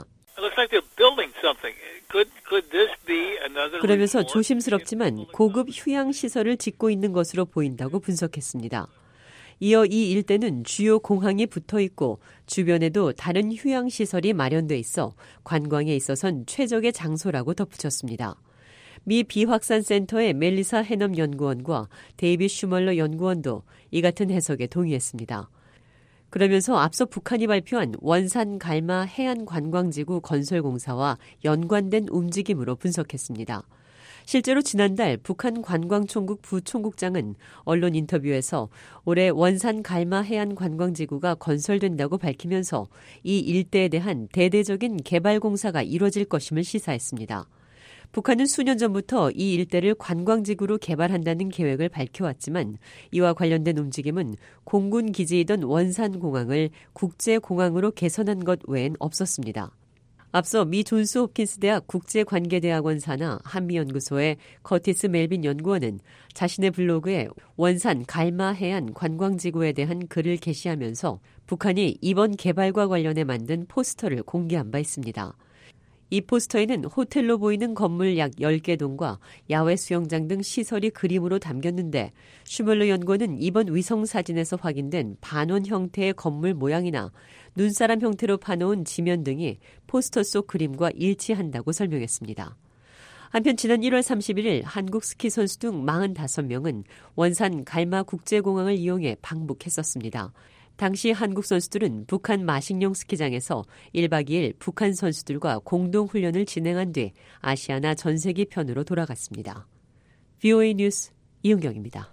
그러면서 조심스럽지만 고급 휴양시설을 짓고 있는 것으로 보인다고 분석했습니다. 이어 이 일대는 주요 공항이 붙어 있고 주변에도 다른 휴양시설이 마련돼 있어 관광에 있어선 최적의 장소라고 덧붙였습니다. 미 비확산센터의 멜리사 해넘 연구원과 데이빗 슈멀러 연구원도 이 같은 해석에 동의했습니다. 그러면서 앞서 북한이 발표한 원산 갈마 해안관광지구 건설 공사와 연관된 움직임으로 분석했습니다. 실제로 지난달 북한 관광총국 부총국장은 언론 인터뷰에서 올해 원산 갈마 해안관광지구가 건설된다고 밝히면서 이 일대에 대한 대대적인 개발 공사가 이뤄질 것임을 시사했습니다. 북한은 수년 전부터 이 일대를 관광지구로 개발한다는 계획을 밝혀왔지만 이와 관련된 움직임은 공군 기지이던 원산공항을 국제공항으로 개선한 것 외엔 없었습니다. 앞서 미 존스 홉킨스 대학 국제관계대학원 산하 한미연구소의 커티스 멜빈 연구원은 자신의 블로그에 원산 갈마 해안 관광지구에 대한 글을 게시하면서 북한이 이번 개발과 관련해 만든 포스터를 공개한 바 있습니다. 이 포스터에는 호텔로 보이는 건물 약 10개 동과 야외 수영장 등 시설이 그림으로 담겼는데 슈멀러 연구원은 이번 위성사진에서 확인된 반원 형태의 건물 모양이나 눈사람 형태로 파놓은 지면 등이 포스터 속 그림과 일치한다고 설명했습니다. 한편 지난 1월 31일 한국 스키 선수 등 45명은 원산 갈마 국제공항을 이용해 방북했었습니다. 당시 한국 선수들은 북한 마식령 스키장에서 1박 2일 북한 선수들과 공동훈련을 진행한 뒤 아시아나 전세기 편으로 돌아갔습니다. BOA 뉴스 이은경입니다.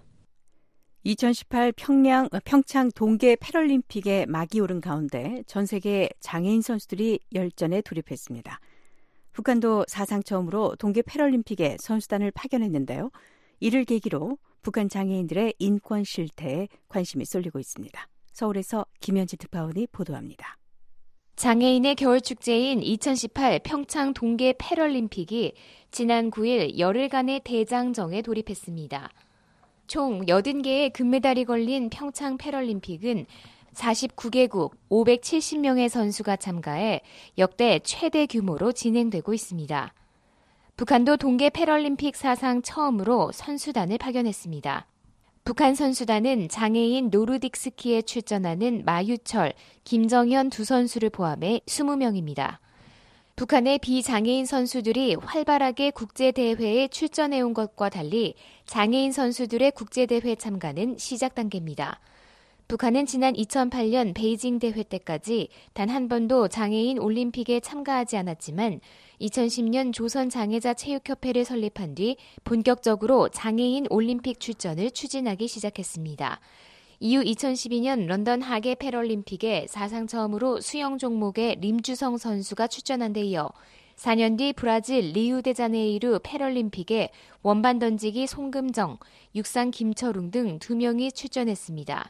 2018 평창 동계 패럴림픽에 막이 오른 가운데 전 세계 장애인 선수들이 열전에 돌입했습니다. 북한도 사상 처음으로 동계 패럴림픽에 선수단을 파견했는데요. 이를 계기로 북한 장애인들의 인권 실태에 관심이 쏠리고 있습니다. 서울에서 김현지 특파원이 보도합니다. 장애인의 겨울축제인 2018 평창 동계 패럴림픽이 지난 9일 열흘간의 대장정에 돌입했습니다. 총 80개의 금메달이 걸린 평창 패럴림픽은 49개국 570명의 선수가 참가해 역대 최대 규모로 진행되고 있습니다. 북한도 동계 패럴림픽 사상 처음으로 선수단을 파견했습니다. 북한 선수단은 장애인 노르딕 스키에 출전하는 마유철, 김정현 두 선수를 포함해 20명입니다. 북한의 비장애인 선수들이 활발하게 국제대회에 출전해온 것과 달리 장애인 선수들의 국제대회 참가는 시작 단계입니다. 북한은 지난 2008년 베이징 대회 때까지 단 한 번도 장애인 올림픽에 참가하지 않았지만 2010년 조선장애자체육협회를 설립한 뒤 본격적으로 장애인 올림픽 출전을 추진하기 시작했습니다. 이후 2012년 런던 하계 패럴림픽에 사상 처음으로 수영 종목에 림주성 선수가 출전한 데 이어 4년 뒤 브라질 리우데자네이루 패럴림픽에 원반 던지기 송금정, 육상 김철웅 등 2명이 출전했습니다.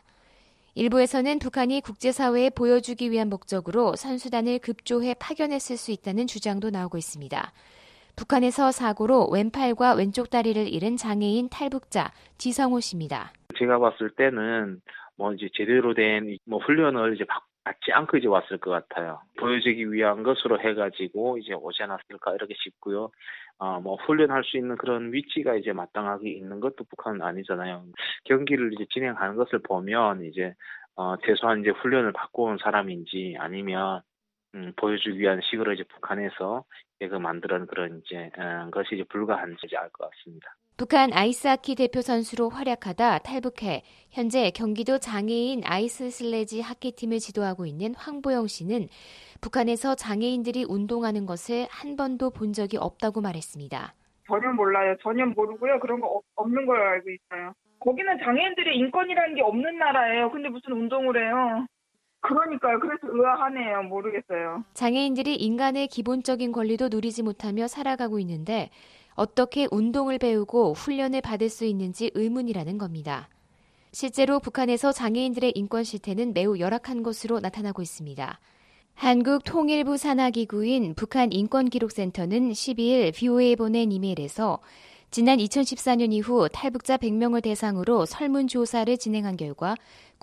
일부에서는 북한이 국제사회에 보여주기 위한 목적으로 선수단을 급조해 파견했을 수 있다는 주장도 나오고 있습니다. 북한에서 사고로 왼팔과 왼쪽 다리를 잃은 장애인 탈북자 지성호 씨입니다. 제가 봤을 때는 이제 제대로 된 훈련을 이제 받지 않고 이제 왔을 것 같아요. 보여주기 위한 것으로 해가지고 이제 오지 않았을까 이렇게 싶고요. 훈련할 수 있는 그런 위치가 이제 마땅하게 있는 것도 북한은 아니잖아요. 경기를 이제 진행하는 것을 보면 이제 최소한 이제 훈련을 받고 온 사람인지 아니면 보여주기 위한 식으로 이제 북한에서 만드는 그런 이제 것이 이제 불가한지 알 것 같습니다. 북한 아이스하키 대표 선수로 활약하다 탈북해 현재 경기도 장애인 아이스 슬래지 하키팀을 지도하고 있는 황보영 씨는 북한에서 장애인들이 운동하는 것을 한 번도 본 적이 없다고 말했습니다. 전혀 몰라요. 전혀 모르고요. 그런 거 없는 걸로 알고 있어요. 거기는 장애인들의 인권이라는 게 없는 나라예요. 근데 무슨 운동을 해요? 그러니까요. 그래서 의아하네요. 모르겠어요. 장애인들이 인간의 기본적인 권리도 누리지 못하며 살아가고 있는데 어떻게 운동을 배우고 훈련을 받을 수 있는지 의문이라는 겁니다. 실제로 북한에서 장애인들의 인권 실태는 매우 열악한 것으로 나타나고 있습니다. 한국통일부 산하기구인 북한인권기록센터는 12일 BOA에 보낸 이메일에서 지난 2014년 이후 탈북자 100명을 대상으로 설문조사를 진행한 결과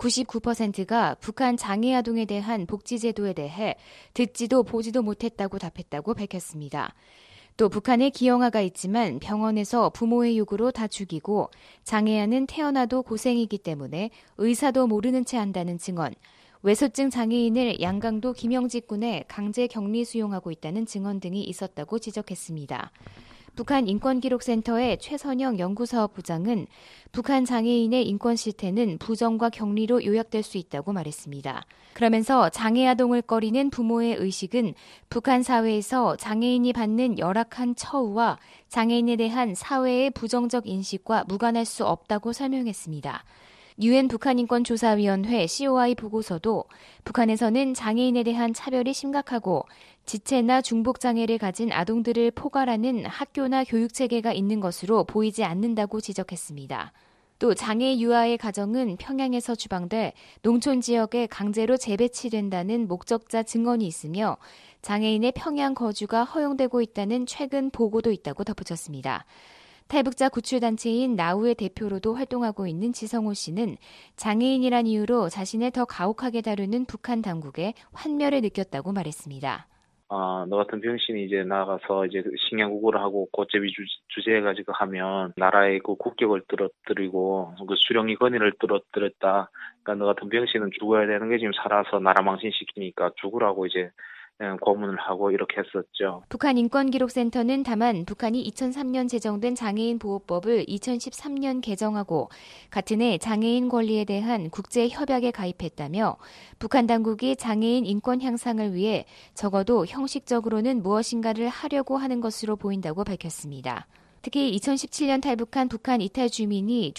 99%가 북한 장애아동에 대한 복지제도에 대해 듣지도 보지도 못했다고 답했다고 밝혔습니다. 또 북한에 기형아가 있지만 병원에서 부모의 요구로 다 죽이고 장애아는 태어나도 고생이기 때문에 의사도 모르는 채 한다는 증언, 외소증 장애인을 양강도 김영직 군에 강제 격리 수용하고 있다는 증언 등이 있었다고 지적했습니다. 북한인권기록센터의 최선영 연구사업부장은 북한 장애인의 인권 실태는 부정과 격리로 요약될 수 있다고 말했습니다. 그러면서 장애아동을 꺼리는 부모의 의식은 북한 사회에서 장애인이 받는 열악한 처우와 장애인에 대한 사회의 부정적 인식과 무관할 수 없다고 설명했습니다. UN 북한인권조사위원회 COI 보고서도 북한에서는 장애인에 대한 차별이 심각하고 지체나 중복장애를 가진 아동들을 포괄하는 학교나 교육체계가 있는 것으로 보이지 않는다고 지적했습니다. 또 장애 유아의 가정은 평양에서 주방돼 농촌 지역에 강제로 재배치된다는 목적자 증언이 있으며 장애인의 평양 거주가 허용되고 있다는 최근 보고도 있다고 덧붙였습니다. 탈북자 구출단체인 나우의 대표로도 활동하고 있는 지성호 씨는 장애인이란 이유로 자신을 더 가혹하게 다루는 북한 당국에 환멸을 느꼈다고 말했습니다. 너 같은 병신이 이제 나가서 이제 식량구구를 하고 고제비 주재해가지고 하면 나라의 그 국격을 떨어뜨리고 그 수령의 권위를 떨어뜨렸다. 그러니까 너 같은 병신은 죽어야 되는 게 지금 살아서 나라 망신시키니까 죽으라고 이제 고문을 하고 이렇게 했었죠. 북한인권기록센터는 다만 북한이 2003년 제정된 장애인보호법을 2013년 개정하고 같은 해 장애인 권리에 대한 국제협약에 가입했다며 북한 당국이 장애인 인권 향상을 위해 적어도 형식적으로는 무엇인가를 하려고 하는 것으로 보인다고 밝혔습니다. 특히 2017년 탈북한 북한 이탈 주민이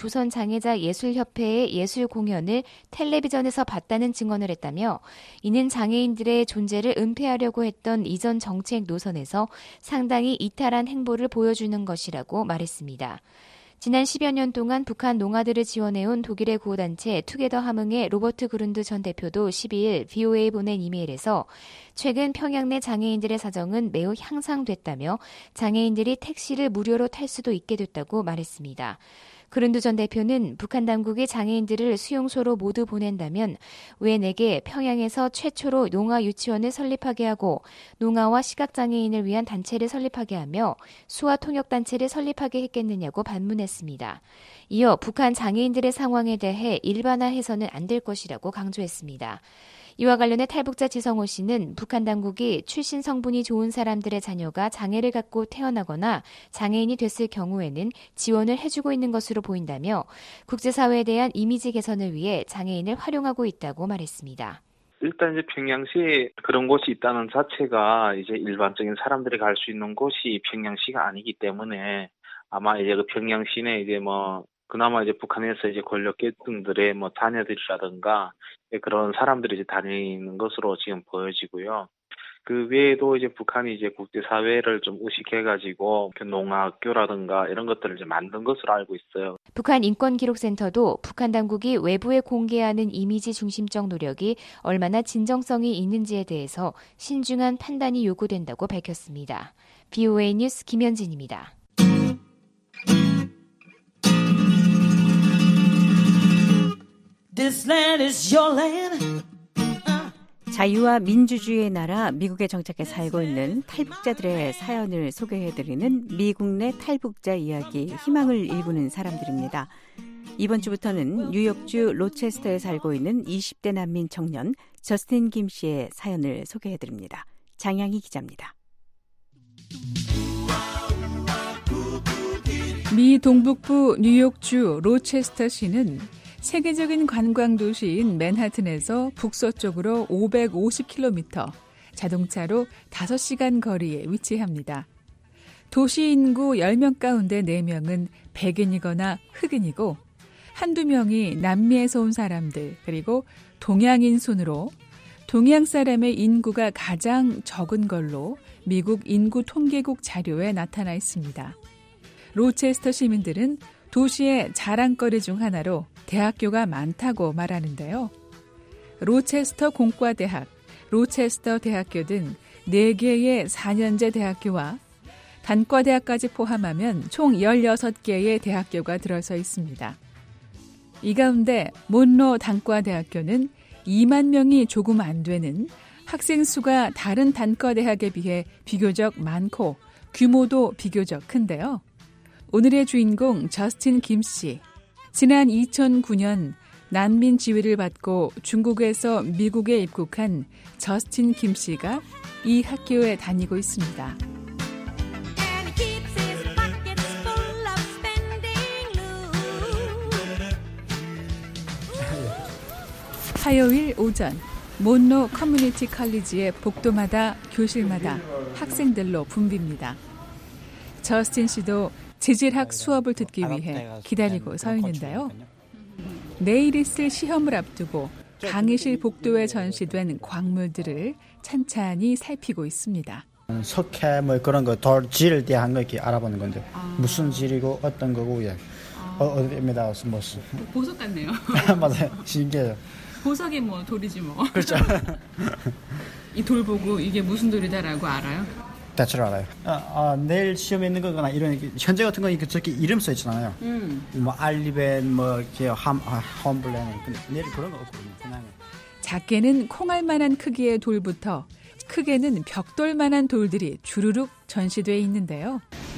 조선장애자예술협회의 예술 공연을 텔레비전에서 봤다는 증언을 했다며 이는 장애인들의 존재를 은폐하려고 했던 이전 정책 노선에서 상당히 이탈한 행보를 보여주는 것이라고 말했습니다. 지난 10여 년 동안 북한 농아들을 지원해온 독일의 구호단체 투게더 함흥의 로버트 그룬드 전 대표도 12일 BOA에 보낸 이메일에서 최근 평양 내 장애인들의 사정은 매우 향상됐다며 장애인들이 택시를 무료로 탈 수도 있게 됐다고 말했습니다. 그룬드 전 대표는 북한 당국이 장애인들을 수용소로 모두 보낸다면 왜 내게 평양에서 최초로 농아 유치원을 설립하게 하고 농아와 시각장애인을 위한 단체를 설립하게 하며 수화통역단체를 설립하게 했겠느냐고 반문했습니다. 이어 북한 장애인들의 상황에 대해 일반화해서는 안 될 것이라고 강조했습니다. 이와 관련해 탈북자 지성호 씨는 북한 당국이 출신 성분이 좋은 사람들의 자녀가 장애를 갖고 태어나거나 장애인이 됐을 경우에는 지원을 해주고 있는 것으로 보인다며 국제사회에 대한 이미지 개선을 위해 장애인을 활용하고 있다고 말했습니다. 일단 이제 평양시에 그런 곳이 있다는 자체가 이제 일반적인 사람들이 갈 수 있는 곳이 평양시가 아니기 때문에 아마 이제 그 평양시 내 이제 뭐 그나마 이제 북한에서 이제 권력 계층들의 뭐 자녀들이라든가 그런 사람들이 이제 다니는 것으로 지금 보여지고요. 그 외에도 이제 북한이 이제 국제사회를 좀 의식해가지고 농학교라든가 이런 것들을 이제 만든 것으로 알고 있어요. 북한 인권기록센터도 북한 당국이 외부에 공개하는 이미지 중심적 노력이 얼마나 진정성이 있는지에 대해서 신중한 판단이 요구된다고 밝혔습니다. VOA 뉴스 김현진입니다. This land is your land. 자유와 민주주의의 나라 미국에 정착해 살고 있는 탈북자들의 사연을 소개해드리는 미국 내 탈북자 이야기 희망을 일구는 사람들입니다. 이번 주부터는 뉴욕주 로체스터에 살고 있는 20대 난민 청년 저스틴 김 씨의 사연을 소개해드립니다. 장양희 기자입니다. 미 동북부 뉴욕주 로체스터시는 세계적인 관광 도시인 맨하튼에서 북서쪽으로 550km, 자동차로 5시간 거리에 위치합니다. 도시 인구 10명 가운데 4명은 백인이거나 흑인이고 한두 명이 남미에서 온 사람들 그리고 동양인 순으로 동양 사람의 인구가 가장 적은 걸로 미국 인구 통계국 자료에 나타나 있습니다. 로체스터 시민들은 도시의 자랑거리 중 하나로 대학교가 많다고 말하는데요. 로체스터 공과대학, 로체스터 대학교 등 4개의 4년제 대학교와 단과대학까지 포함하면 총 16개의 대학교가 들어서 있습니다. 이 가운데 몬로 단과대학교는 2만 명이 조금 안 되는 학생 수가 다른 단과대학에 비해 비교적 많고 규모도 비교적 큰데요. 오늘의 주인공 저스틴 김 씨. 지난 2009년 난민 지위를 받고 중국에서 미국에 입국한 저스틴 김 씨가 이 학교에 다니고 있습니다. 화요일 오전 몬로 커뮤니티 컬리지의 복도마다 교실마다 학생들로 붐빕니다. 저스틴 씨도 재질학 수업을 듣기 위해 기다리고 서 있는데요. 내일 있을 시험을 앞두고 강의실 복도에 전시된 광물들을 찬찬히 살피고 있습니다. 석회 뭐 그런 거 돌 질에 대한 거 이렇게 알아보는 건데 무슨 질이고 어떤 거고 예. 어디입니다. 뭐 보석 같네요. 맞아요. 신기해요. 보석이 뭐 돌이지 뭐. 그렇죠. 이 돌 보고 이게 무슨 돌이다라고 알아요? 대체로 알아요. 내일 시험에 있는 거거나 이런 현재 같은 거 저기 이름 써 있잖아요. 뭐 알리벤 뭐 이렇게 홈블렌 내일 그런 거 없거든요. 그냥 작게는 콩알만한 크기의 돌부터 크게는 벽돌만한 돌들이 주르륵 전시돼 있는데요.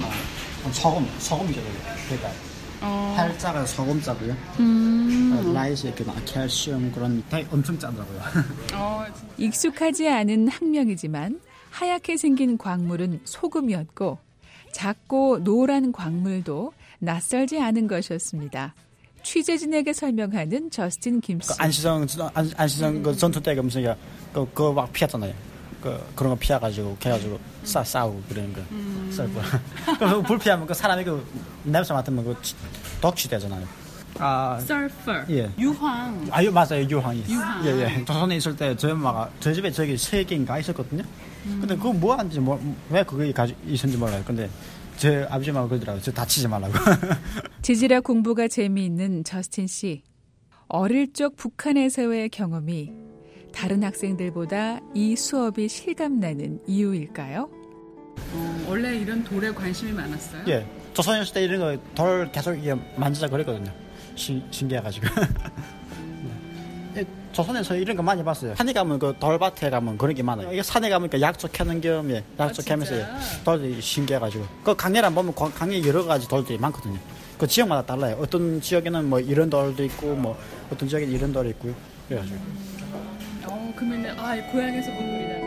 소금이죠. 그러니까 팔자가 소금자고요. 라이스 칼슘 그런 되게 엄청 짜더라고요. 익숙하지 않은 학명이지만 하얗게 생긴 광물은 소금이었고 작고 노란 광물도 낯설지 않은 것이었습니다. 취재진에게 설명하는 저스틴 김 씨. 안시성 그 전투 때가 무슨 그거 막 피했잖아요. 그런 거 피해가지고 걔가지고 싸우고 그러는 거. 싸우고. 불 피하면 그 사람이 그 냄새 맡으면 그 독취되잖아요. 서퍼. 예. 유황. 맞아요. 유황이. 예. 조선에 있을 때 저희 엄마가 저희 집에 저기 3개인가 있었거든요. 근데 그거 뭐 하는지 왜 그게 가지고 있었는지 몰라요. 근데 제 아버지 엄마가 그러더라고요. 저 다치지 말라고. 재질학 공부가 재미있는 저스틴 씨. 어릴 적 북한에서의 경험이 다른 학생들보다 이 수업이 실감나는 이유일까요? 원래 이런 돌에 관심이 많았어요? 예. 조선에 있을 때 이런 거 돌 계속 만지자 그랬거든요. 신기해가지고. 조선에서 이런 거 많이 봤어요. 산에 가면 그 돌밭에 가면 그런 게 많아요. 이게 산에 가면 약초 캐는 겸 약초 캐면서 돌들이 신기해가지고. 그 강례를 안 보면 강례 여러 가지 돌들이 많거든요. 그 지역마다 달라요. 어떤 지역에는 뭐 이런 돌도 있고 뭐 어떤 지역에는 이런 돌이 있고요. 그래가지고. 그러면은 고향에서 본 놀이다.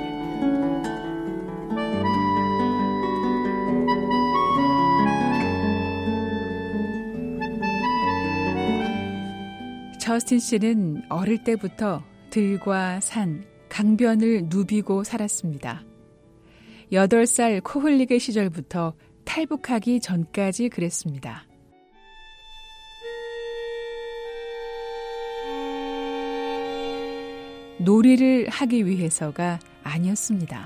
저스틴 씨는 어릴 때부터 들과 산, 강변을 누비고 살았습니다. 8살 코 흘리기 시절부터 탈북하기 전까지 그랬습니다. 놀이를 하기 위해서가 아니었습니다.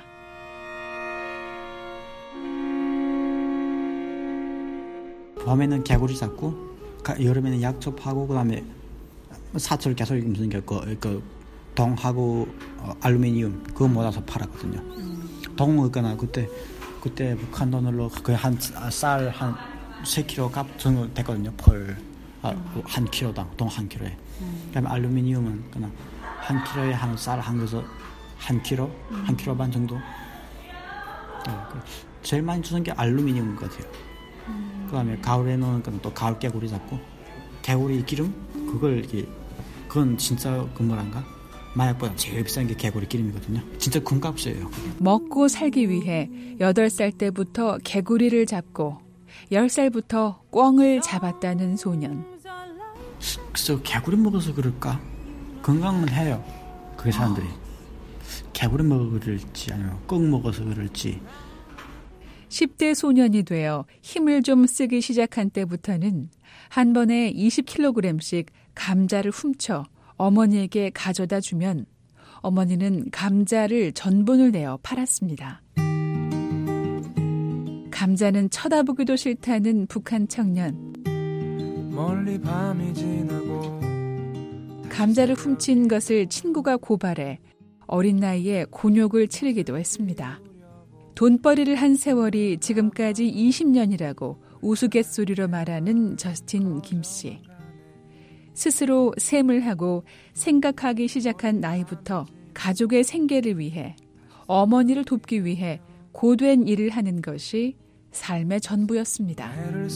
봄에는 개구리 잡고 여름에는 약초파고 그다음에 사철 계속 무슨 그 동하고 알루미늄 그거 모아서 팔았거든요. 동은 그나 그때 북한 돈으로 거의 한 쌀 한 3kg 값 정도 됐거든요. 펄 한 킬로당 동 한 킬로에. 그다음에 알루미늄은 그나 한 킬로에 한 쌀 한 거서 한 킬로 한 킬로 반 정도. 제일 많이 주는 게 알루미늄인 것 같아요. 그다음에 가을에는 또 가을 개구리 잡고 개구리 기름 그건 진짜 그 뭐란가 마약보다 제일 비싼 게 개구리 기름이거든요. 진짜 금값이에요. 먹고 살기 위해 8살 때부터 개구리를 잡고 10살부터 꿩을 잡았다는 소년. 그래서 개구리 먹어서 그럴까? 건강은 해요. 그게 사람들이. 개구리 먹어서 그럴지 아니면 꿩 먹어서 그럴지. 10대 소년이 되어 힘을 좀 쓰기 시작한 때부터는 한 번에 20kg씩 감자를 훔쳐 어머니에게 가져다 주면 어머니는 감자를 전분을 내어 팔았습니다. 감자는 쳐다보기도 싫다는 북한 청년. 멀리 밤이 지나고 감자를 훔친 것을 친구가 고발해 어린 나이에 곤욕을 치르기도 했습니다. 돈벌이를 한 세월이 지금까지 20년이라고 우스갯소리로 말하는 저스틴 김씨. 스스로 셈을 하고 생각하기 시작한 나이부터 가족의 생계를 위해 어머니를 돕기 위해 고된 일을 하는 것이 삶의 전부였습니다.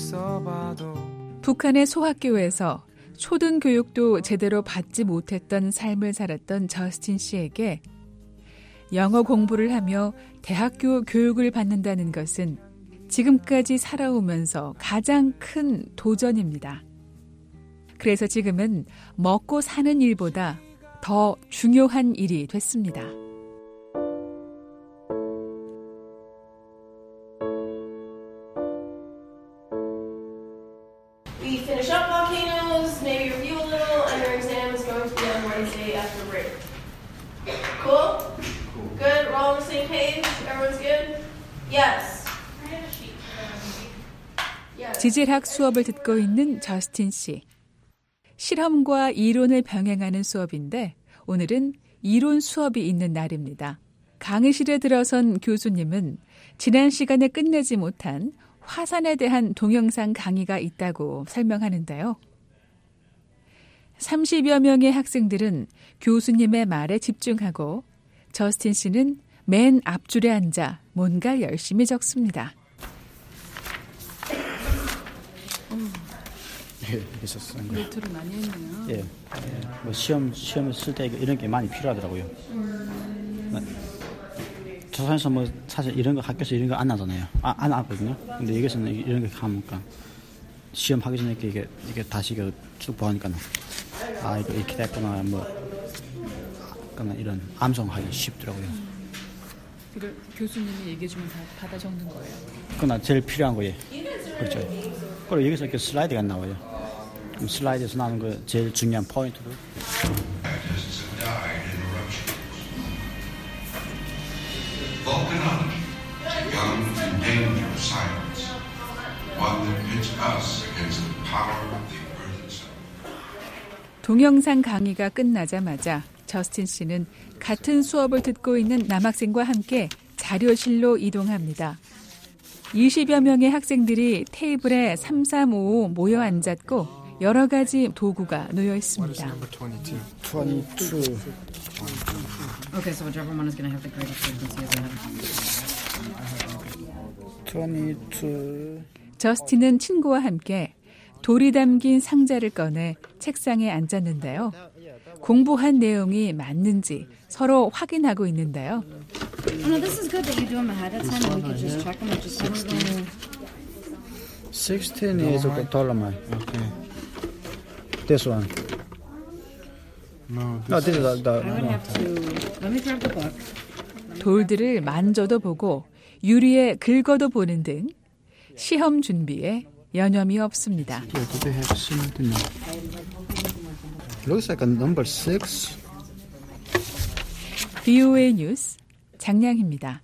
북한의 소학교에서 초등교육도 제대로 받지 못했던 삶을 살았던 저스틴 씨에게 영어 공부를 하며 대학교 교육을 받는다는 것은 지금까지 살아오면서 가장 큰 도전입니다. 그래서 지금은 먹고 사는 일보다 더 중요한 일이 됐습니다. We finish up volcanoes, maybe review a little, and your exam is going to be on Wednesday after break. Cool? Good? We're all on the same page? Everyone's good? Yes. 지질학 수업을 듣고 있는 저스틴 씨. 실험과 이론을 병행하는 수업인데 오늘은 이론 수업이 있는 날입니다. 강의실에 들어선 교수님은 지난 시간에 끝내지 못한 화산에 대한 동영상 강의가 있다고 설명하는데요. 30여 명의 학생들은 교수님의 말에 집중하고 저스틴 씨는 맨 앞줄에 앉아 뭔가 열심히 적습니다. 있었어요. 노트를 많이 했네요. 뭐 시험을 쓸 때 이런 게 많이 필요하더라고요. 조선에서 뭐 사실 이런 거 학교에서 이런 거 안 하잖아요. 안 하거든요. 근데 여기서는 이런 거 하니까 시험 하기 전에 이게 다시 쭉 보니까 이거 이렇게 됐구나 뭐 이런 암송하기 쉽더라고요. 이걸 교수님이 얘기해주면 다 받아 적는 거예요? 그건 제일 필요한 거예요. 그렇죠. 그리고 여기서 이렇게 슬라이드가 나와요. 그럼 슬라이드에서 나오는 거 제일 중요한 포인트로. 동영상 강의가 끝나자마자 저스틴 씨는 같은 수업을 듣고 있는 남학생과 함께 자료실로 이동합니다. 20여 명의 학생들이 테이블에 3355 모여 앉았고 여러 가지 도구가 놓여 있습니다. 22. Okay, so whichever one is going to have the greatest frequency of the 22. 저스틴은 친구와 함께 돌이 담긴 상자를 꺼내 책상에 앉았는데요. 공부한 내용이 맞는지 서로 확인하고 있는데요. No, this is good that you do them ahead of time. We could just check them. It just 16 is okay, Ptolemy. Okay. This one. No, this is the I would have to. Let me grab the book. 돌들을 만져도 보고 유리에 긁어도 보는 등 시험 준비에 여념이 없습니다. Looks like a number 6. VOA 뉴스 장량입니다.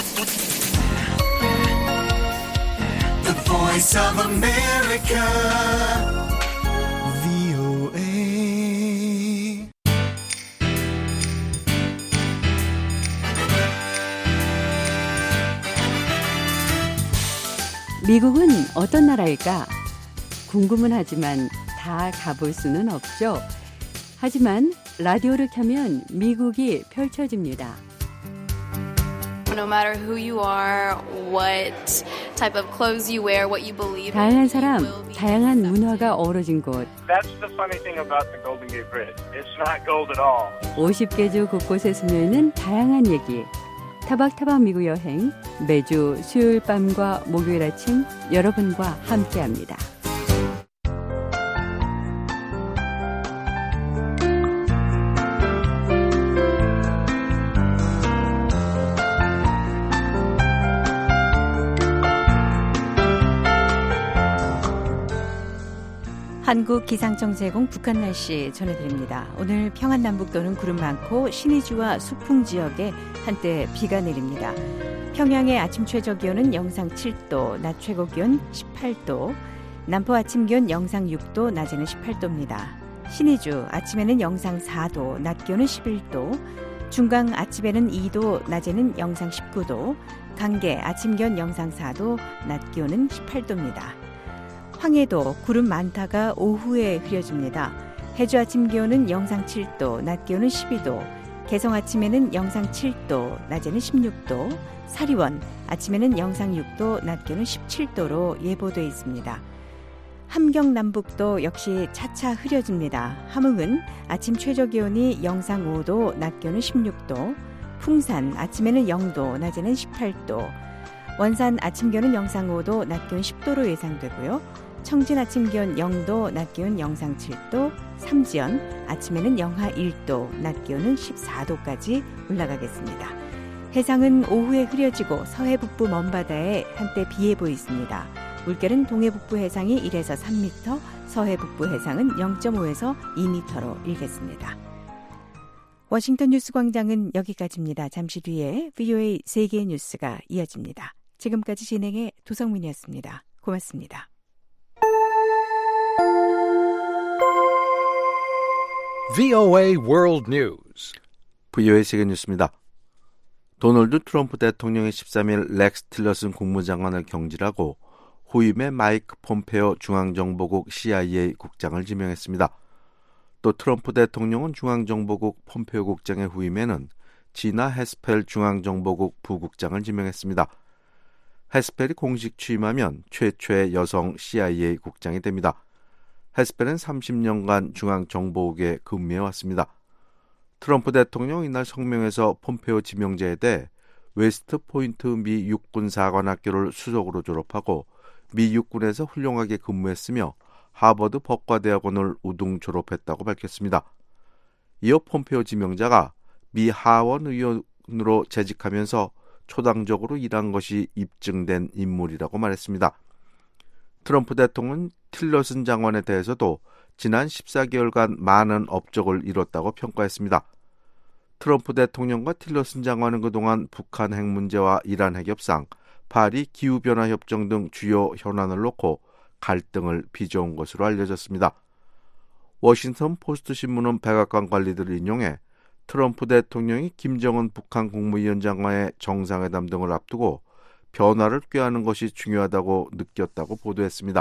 The Voice of America. VOA. 미국은 어떤 나라일까? 궁금은 하지만 다 가볼 수는 없죠. 하지만 라디오를 켜면 미국이 펼쳐집니다. No matter who you are, what type of clothes you wear, what you believe in. 다양한 사람, 다양한 문화가 어우러진 곳. That's the funny thing about the Golden Gate Bridge. It's not gold at all. 50개 주 곳곳에 스며있는 다양한 얘기. 타박타박 미국 여행, 매주 수요일 밤과 목요일 아침 여러분과 함께합니다. 한국기상청 제공 북한 날씨 전해드립니다. 오늘 평안남북도는 구름 많고 신의주와 수풍 지역에 한때 비가 내립니다. 평양의 아침 최저 기온은 영상 7도, 낮 최고 기온 18도, 남포 아침 기온 영상 6도, 낮에는 18도입니다. 신의주 아침에는 영상 4도, 낮 기온은 11도, 중강 아침에는 2도, 낮에는 영상 19도, 강계 아침 기온 영상 4도, 낮 기온은 18도입니다. 황해도 구름 많다가 오후에 흐려집니다. 해주 아침 기온은 영상 7도, 낮 기온은 12도, 개성 아침에는 영상 7도, 낮에는 16도, 사리원 아침에는 영상 6도, 낮 기온은 17도로 예보돼 있습니다. 함경 남북도 역시 차차 흐려집니다. 함흥은 아침 최저 기온이 영상 5도, 낮 기온은 16도, 풍산 아침에는 0도, 낮에는 18도, 원산 아침 기온은 영상 5도, 낮 기온 10도로 예상되고요. 청진 아침 기온 0도, 낮 기온 영상 7도, 삼지연 아침에는 영하 1도, 낮 기온은 14도까지 올라가겠습니다. 해상은 오후에 흐려지고 서해 북부 먼바다에 한때 비 예보 있습니다. 물결은 동해 북부 해상이 1에서 3m, 서해 북부 해상은 0.5에서 2m로 일겠습니다. 워싱턴 뉴스 광장은 여기까지입니다. 잠시 뒤에 VOA 세계 뉴스가 이어집니다. 지금까지 진행의 도성민이었습니다. 고맙습니다. VOA World News. VOA 세계 뉴스입니다. 도널드 트럼프 대통령이 13일 렉스 틸러슨 국무장관을 경질하고 후임의 마이크 폼페오 중앙정보국 CIA 국장을 지명했습니다. 또 트럼프 대통령은 중앙정보국 폼페오 국장의 후임에는 지나 헤스펠 중앙정보국 부국장을 지명했습니다. 헤스펠이 공식 취임하면 최초의 여성 CIA 국장이 됩니다. 헤스펠은 30년간 중앙정보국에 근무해왔습니다. 트럼프 대통령은 이날 성명에서 폼페오 지명자에 대해 웨스트 포인트 미 육군 사관학교를 수석으로 졸업하고 미 육군에서 훌륭하게 근무했으며 하버드 법과대학원을 우등 졸업했다고 밝혔습니다. 이어 폼페오 지명자가 미 하원 의원으로 재직하면서 초당적으로 일한 것이 입증된 인물이라고 말했습니다. 트럼프 대통령은 틸러슨 장관에 대해서도 지난 14개월간 많은 업적을 이뤘다고 평가했습니다. 트럼프 대통령과 틸러슨 장관은 그동안 북한 핵 문제와 이란 핵 협상, 파리 기후변화 협정 등 주요 현안을 놓고 갈등을 빚어온 것으로 알려졌습니다. 워싱턴 포스트 신문은 백악관 관리들을 인용해 트럼프 대통령이 김정은 북한 국무위원장과의 정상회담 등을 앞두고 변화를 꾀하는 것이 중요하다고 느꼈다고 보도했습니다.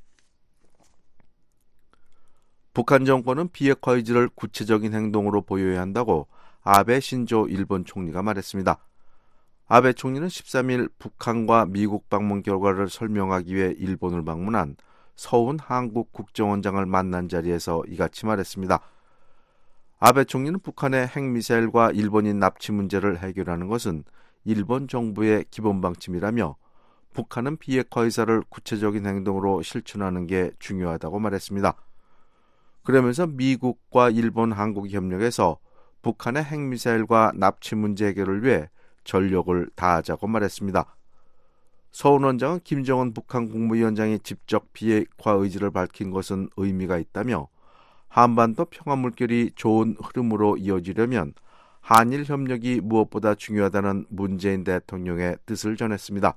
북한 정권은 비핵화 의지를 구체적인 행동으로 보여야 한다고 아베 신조 일본 총리가 말했습니다. 아베 총리는 13일 북한과 미국 방문 결과를 설명하기 위해 일본을 방문한 서훈 한국 국정원장을 만난 자리에서 이같이 말했습니다. 아베 총리는 북한의 핵미사일과 일본인 납치 문제를 해결하는 것은 일본 정부의 기본 방침이라며 북한은 비핵화 의사를 구체적인 행동으로 실천하는 게 중요하다고 말했습니다. 그러면서 미국과 일본, 한국이 협력해서 북한의 핵미사일과 납치 문제 해결을 위해 전력을 다하자고 말했습니다. 서훈 원장은 김정은 북한 국무위원장이 직접 비핵화 의지를 밝힌 것은 의미가 있다며 한반도 평화 물결이 좋은 흐름으로 이어지려면 한일 협력이 무엇보다 중요하다는 문재인 대통령의 뜻을 전했습니다.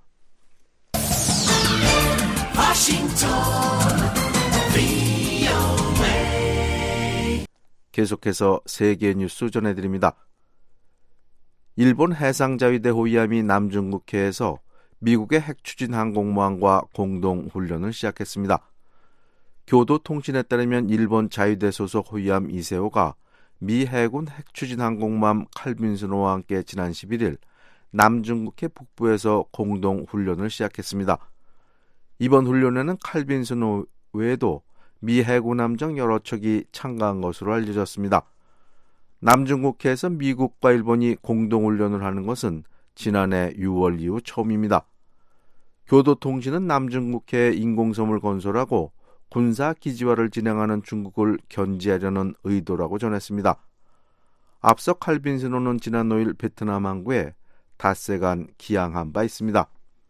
계속해서 세계 뉴스 전해드립니다. 일본 해상자위대 호위함이 남중국해에서 미국의 핵추진 항공모함과 공동훈련을 시작했습니다. 교도통신에 따르면 일본 자위대 소속 호위함 이세호가 미 해군 핵추진 항공모함 칼빈스노와 함께 지난 11일 남중국해 북부에서 공동훈련을 시작했습니다. 이번 훈련에는 칼빈스노 외에도 미 해군 함정 여러 척이 참가한 것으로 알려졌습니다. 남중국해에서 미국과 일본이 공동훈련을 하는 것은 지난해 6월 이후 처음입니다. 교도통신은 남중국해에 인공섬을 건설하고 군사기지화를 진행하는 중국을 견제하려는 의도라고 전했습니다. 앞서 칼빈스노는 지난 5일 베트남 항구에 닷새간 기항한 바 있습니다.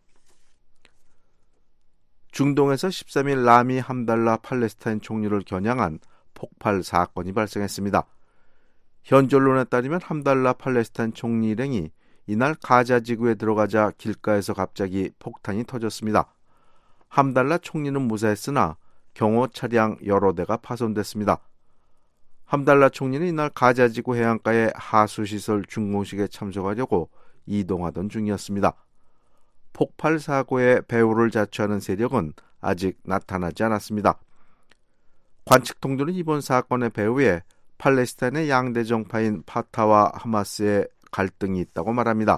중동에서 13일 라미 함달라 팔레스타인 총리를 겨냥한 폭발 사건이 발생했습니다. 현지 언론에 따르면 함달라 팔레스타인 총리 일행이 이날 가자 지구에 들어가자 길가에서 갑자기 폭탄이 터졌습니다. 함달라 총리는 무사했으나 경호 차량 여러 대가 파손됐습니다. 함달라 총리는 이날 가자 지구 해안가의 하수시설 준공식에 참석하려고 이동하던 중이었습니다. 폭발 사고의 배후를 자초하는 세력은 아직 나타나지 않았습니다. 관측통들은 이번 사건의 배후에 팔레스타인의 양대 정파인 파타와 하마스의 갈등이 있다고 말합니다.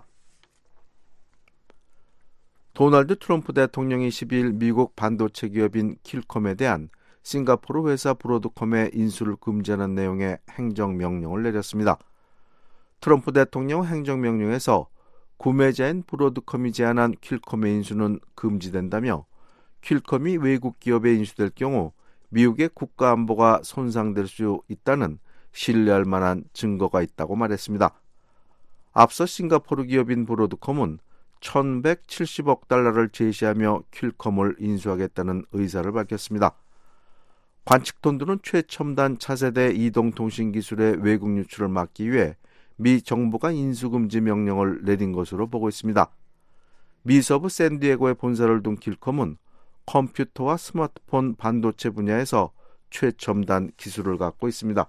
도널드 트럼프 대통령이 12일 미국 반도체 기업인 퀄컴에 대한 싱가포르 회사 브로드컴의 인수를 금지하는 내용의 행정명령을 내렸습니다. 트럼프 대통령 행정명령에서 구매자인 브로드컴이 제안한 퀄컴의 인수는 금지된다며 퀄컴이 외국 기업에 인수될 경우 미국의 국가안보가 손상될 수 있다는 신뢰할 만한 증거가 있다고 말했습니다. 앞서 싱가포르 기업인 브로드컴은 1,170억 달러를 제시하며 퀄컴을 인수하겠다는 의사를 밝혔습니다. 관측톤들은 최첨단 차세대 이동통신 기술의 외국 유출을 막기 위해 미 정부가 인수금지 명령을 내린 것으로 보고 있습니다. 미 서부 샌디에고에 본사를 둔 퀄컴은 컴퓨터와 스마트폰 반도체 분야에서 최첨단 기술을 갖고 있습니다.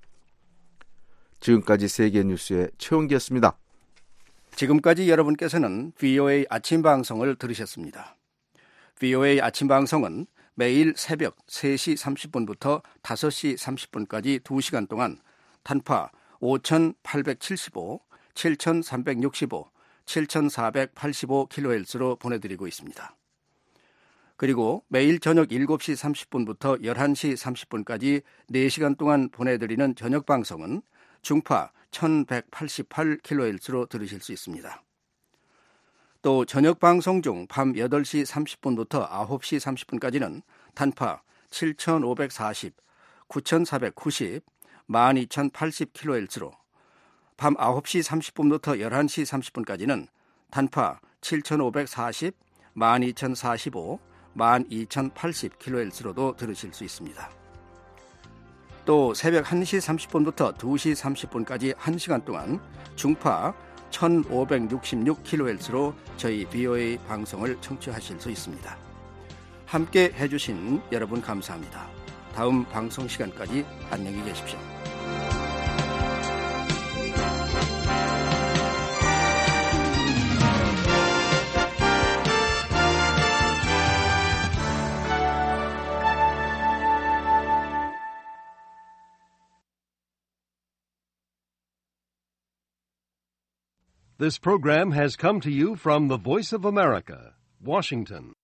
지금까지 세계 뉴스의 최원기였습니다. 지금까지 여러분께서는 VOA 아침 방송을 들으셨습니다. VOA 아침 방송은 매일 새벽 3시 30분부터 5시 30분까지 2시간 동안 단파 5,875, 7,365, 7,485kHz로 보내드리고 있습니다. 그리고 매일 저녁 7시 30분부터 11시 30분까지 4시간 동안 보내드리는 저녁 방송은 중파 1188kHz로 들으실 수 있습니다. 또 저녁 방송 중 밤 8시 30분부터 9시 30분까지는 단파 7540, 9490, 12080kHz로 밤 9시 30분부터 11시 30분까지는 단파 7540, 12045, 12080kHz로도 들으실 수 있습니다. 또 새벽 1시 30분부터 2시 30분까지 1시간 동안 중파 1566kHz로 저희 VOA 방송을 청취하실 수 있습니다. 함께 해주신 여러분 감사합니다. 다음 방송 시간까지 안녕히 계십시오. This program has come to you from the Voice of America, Washington.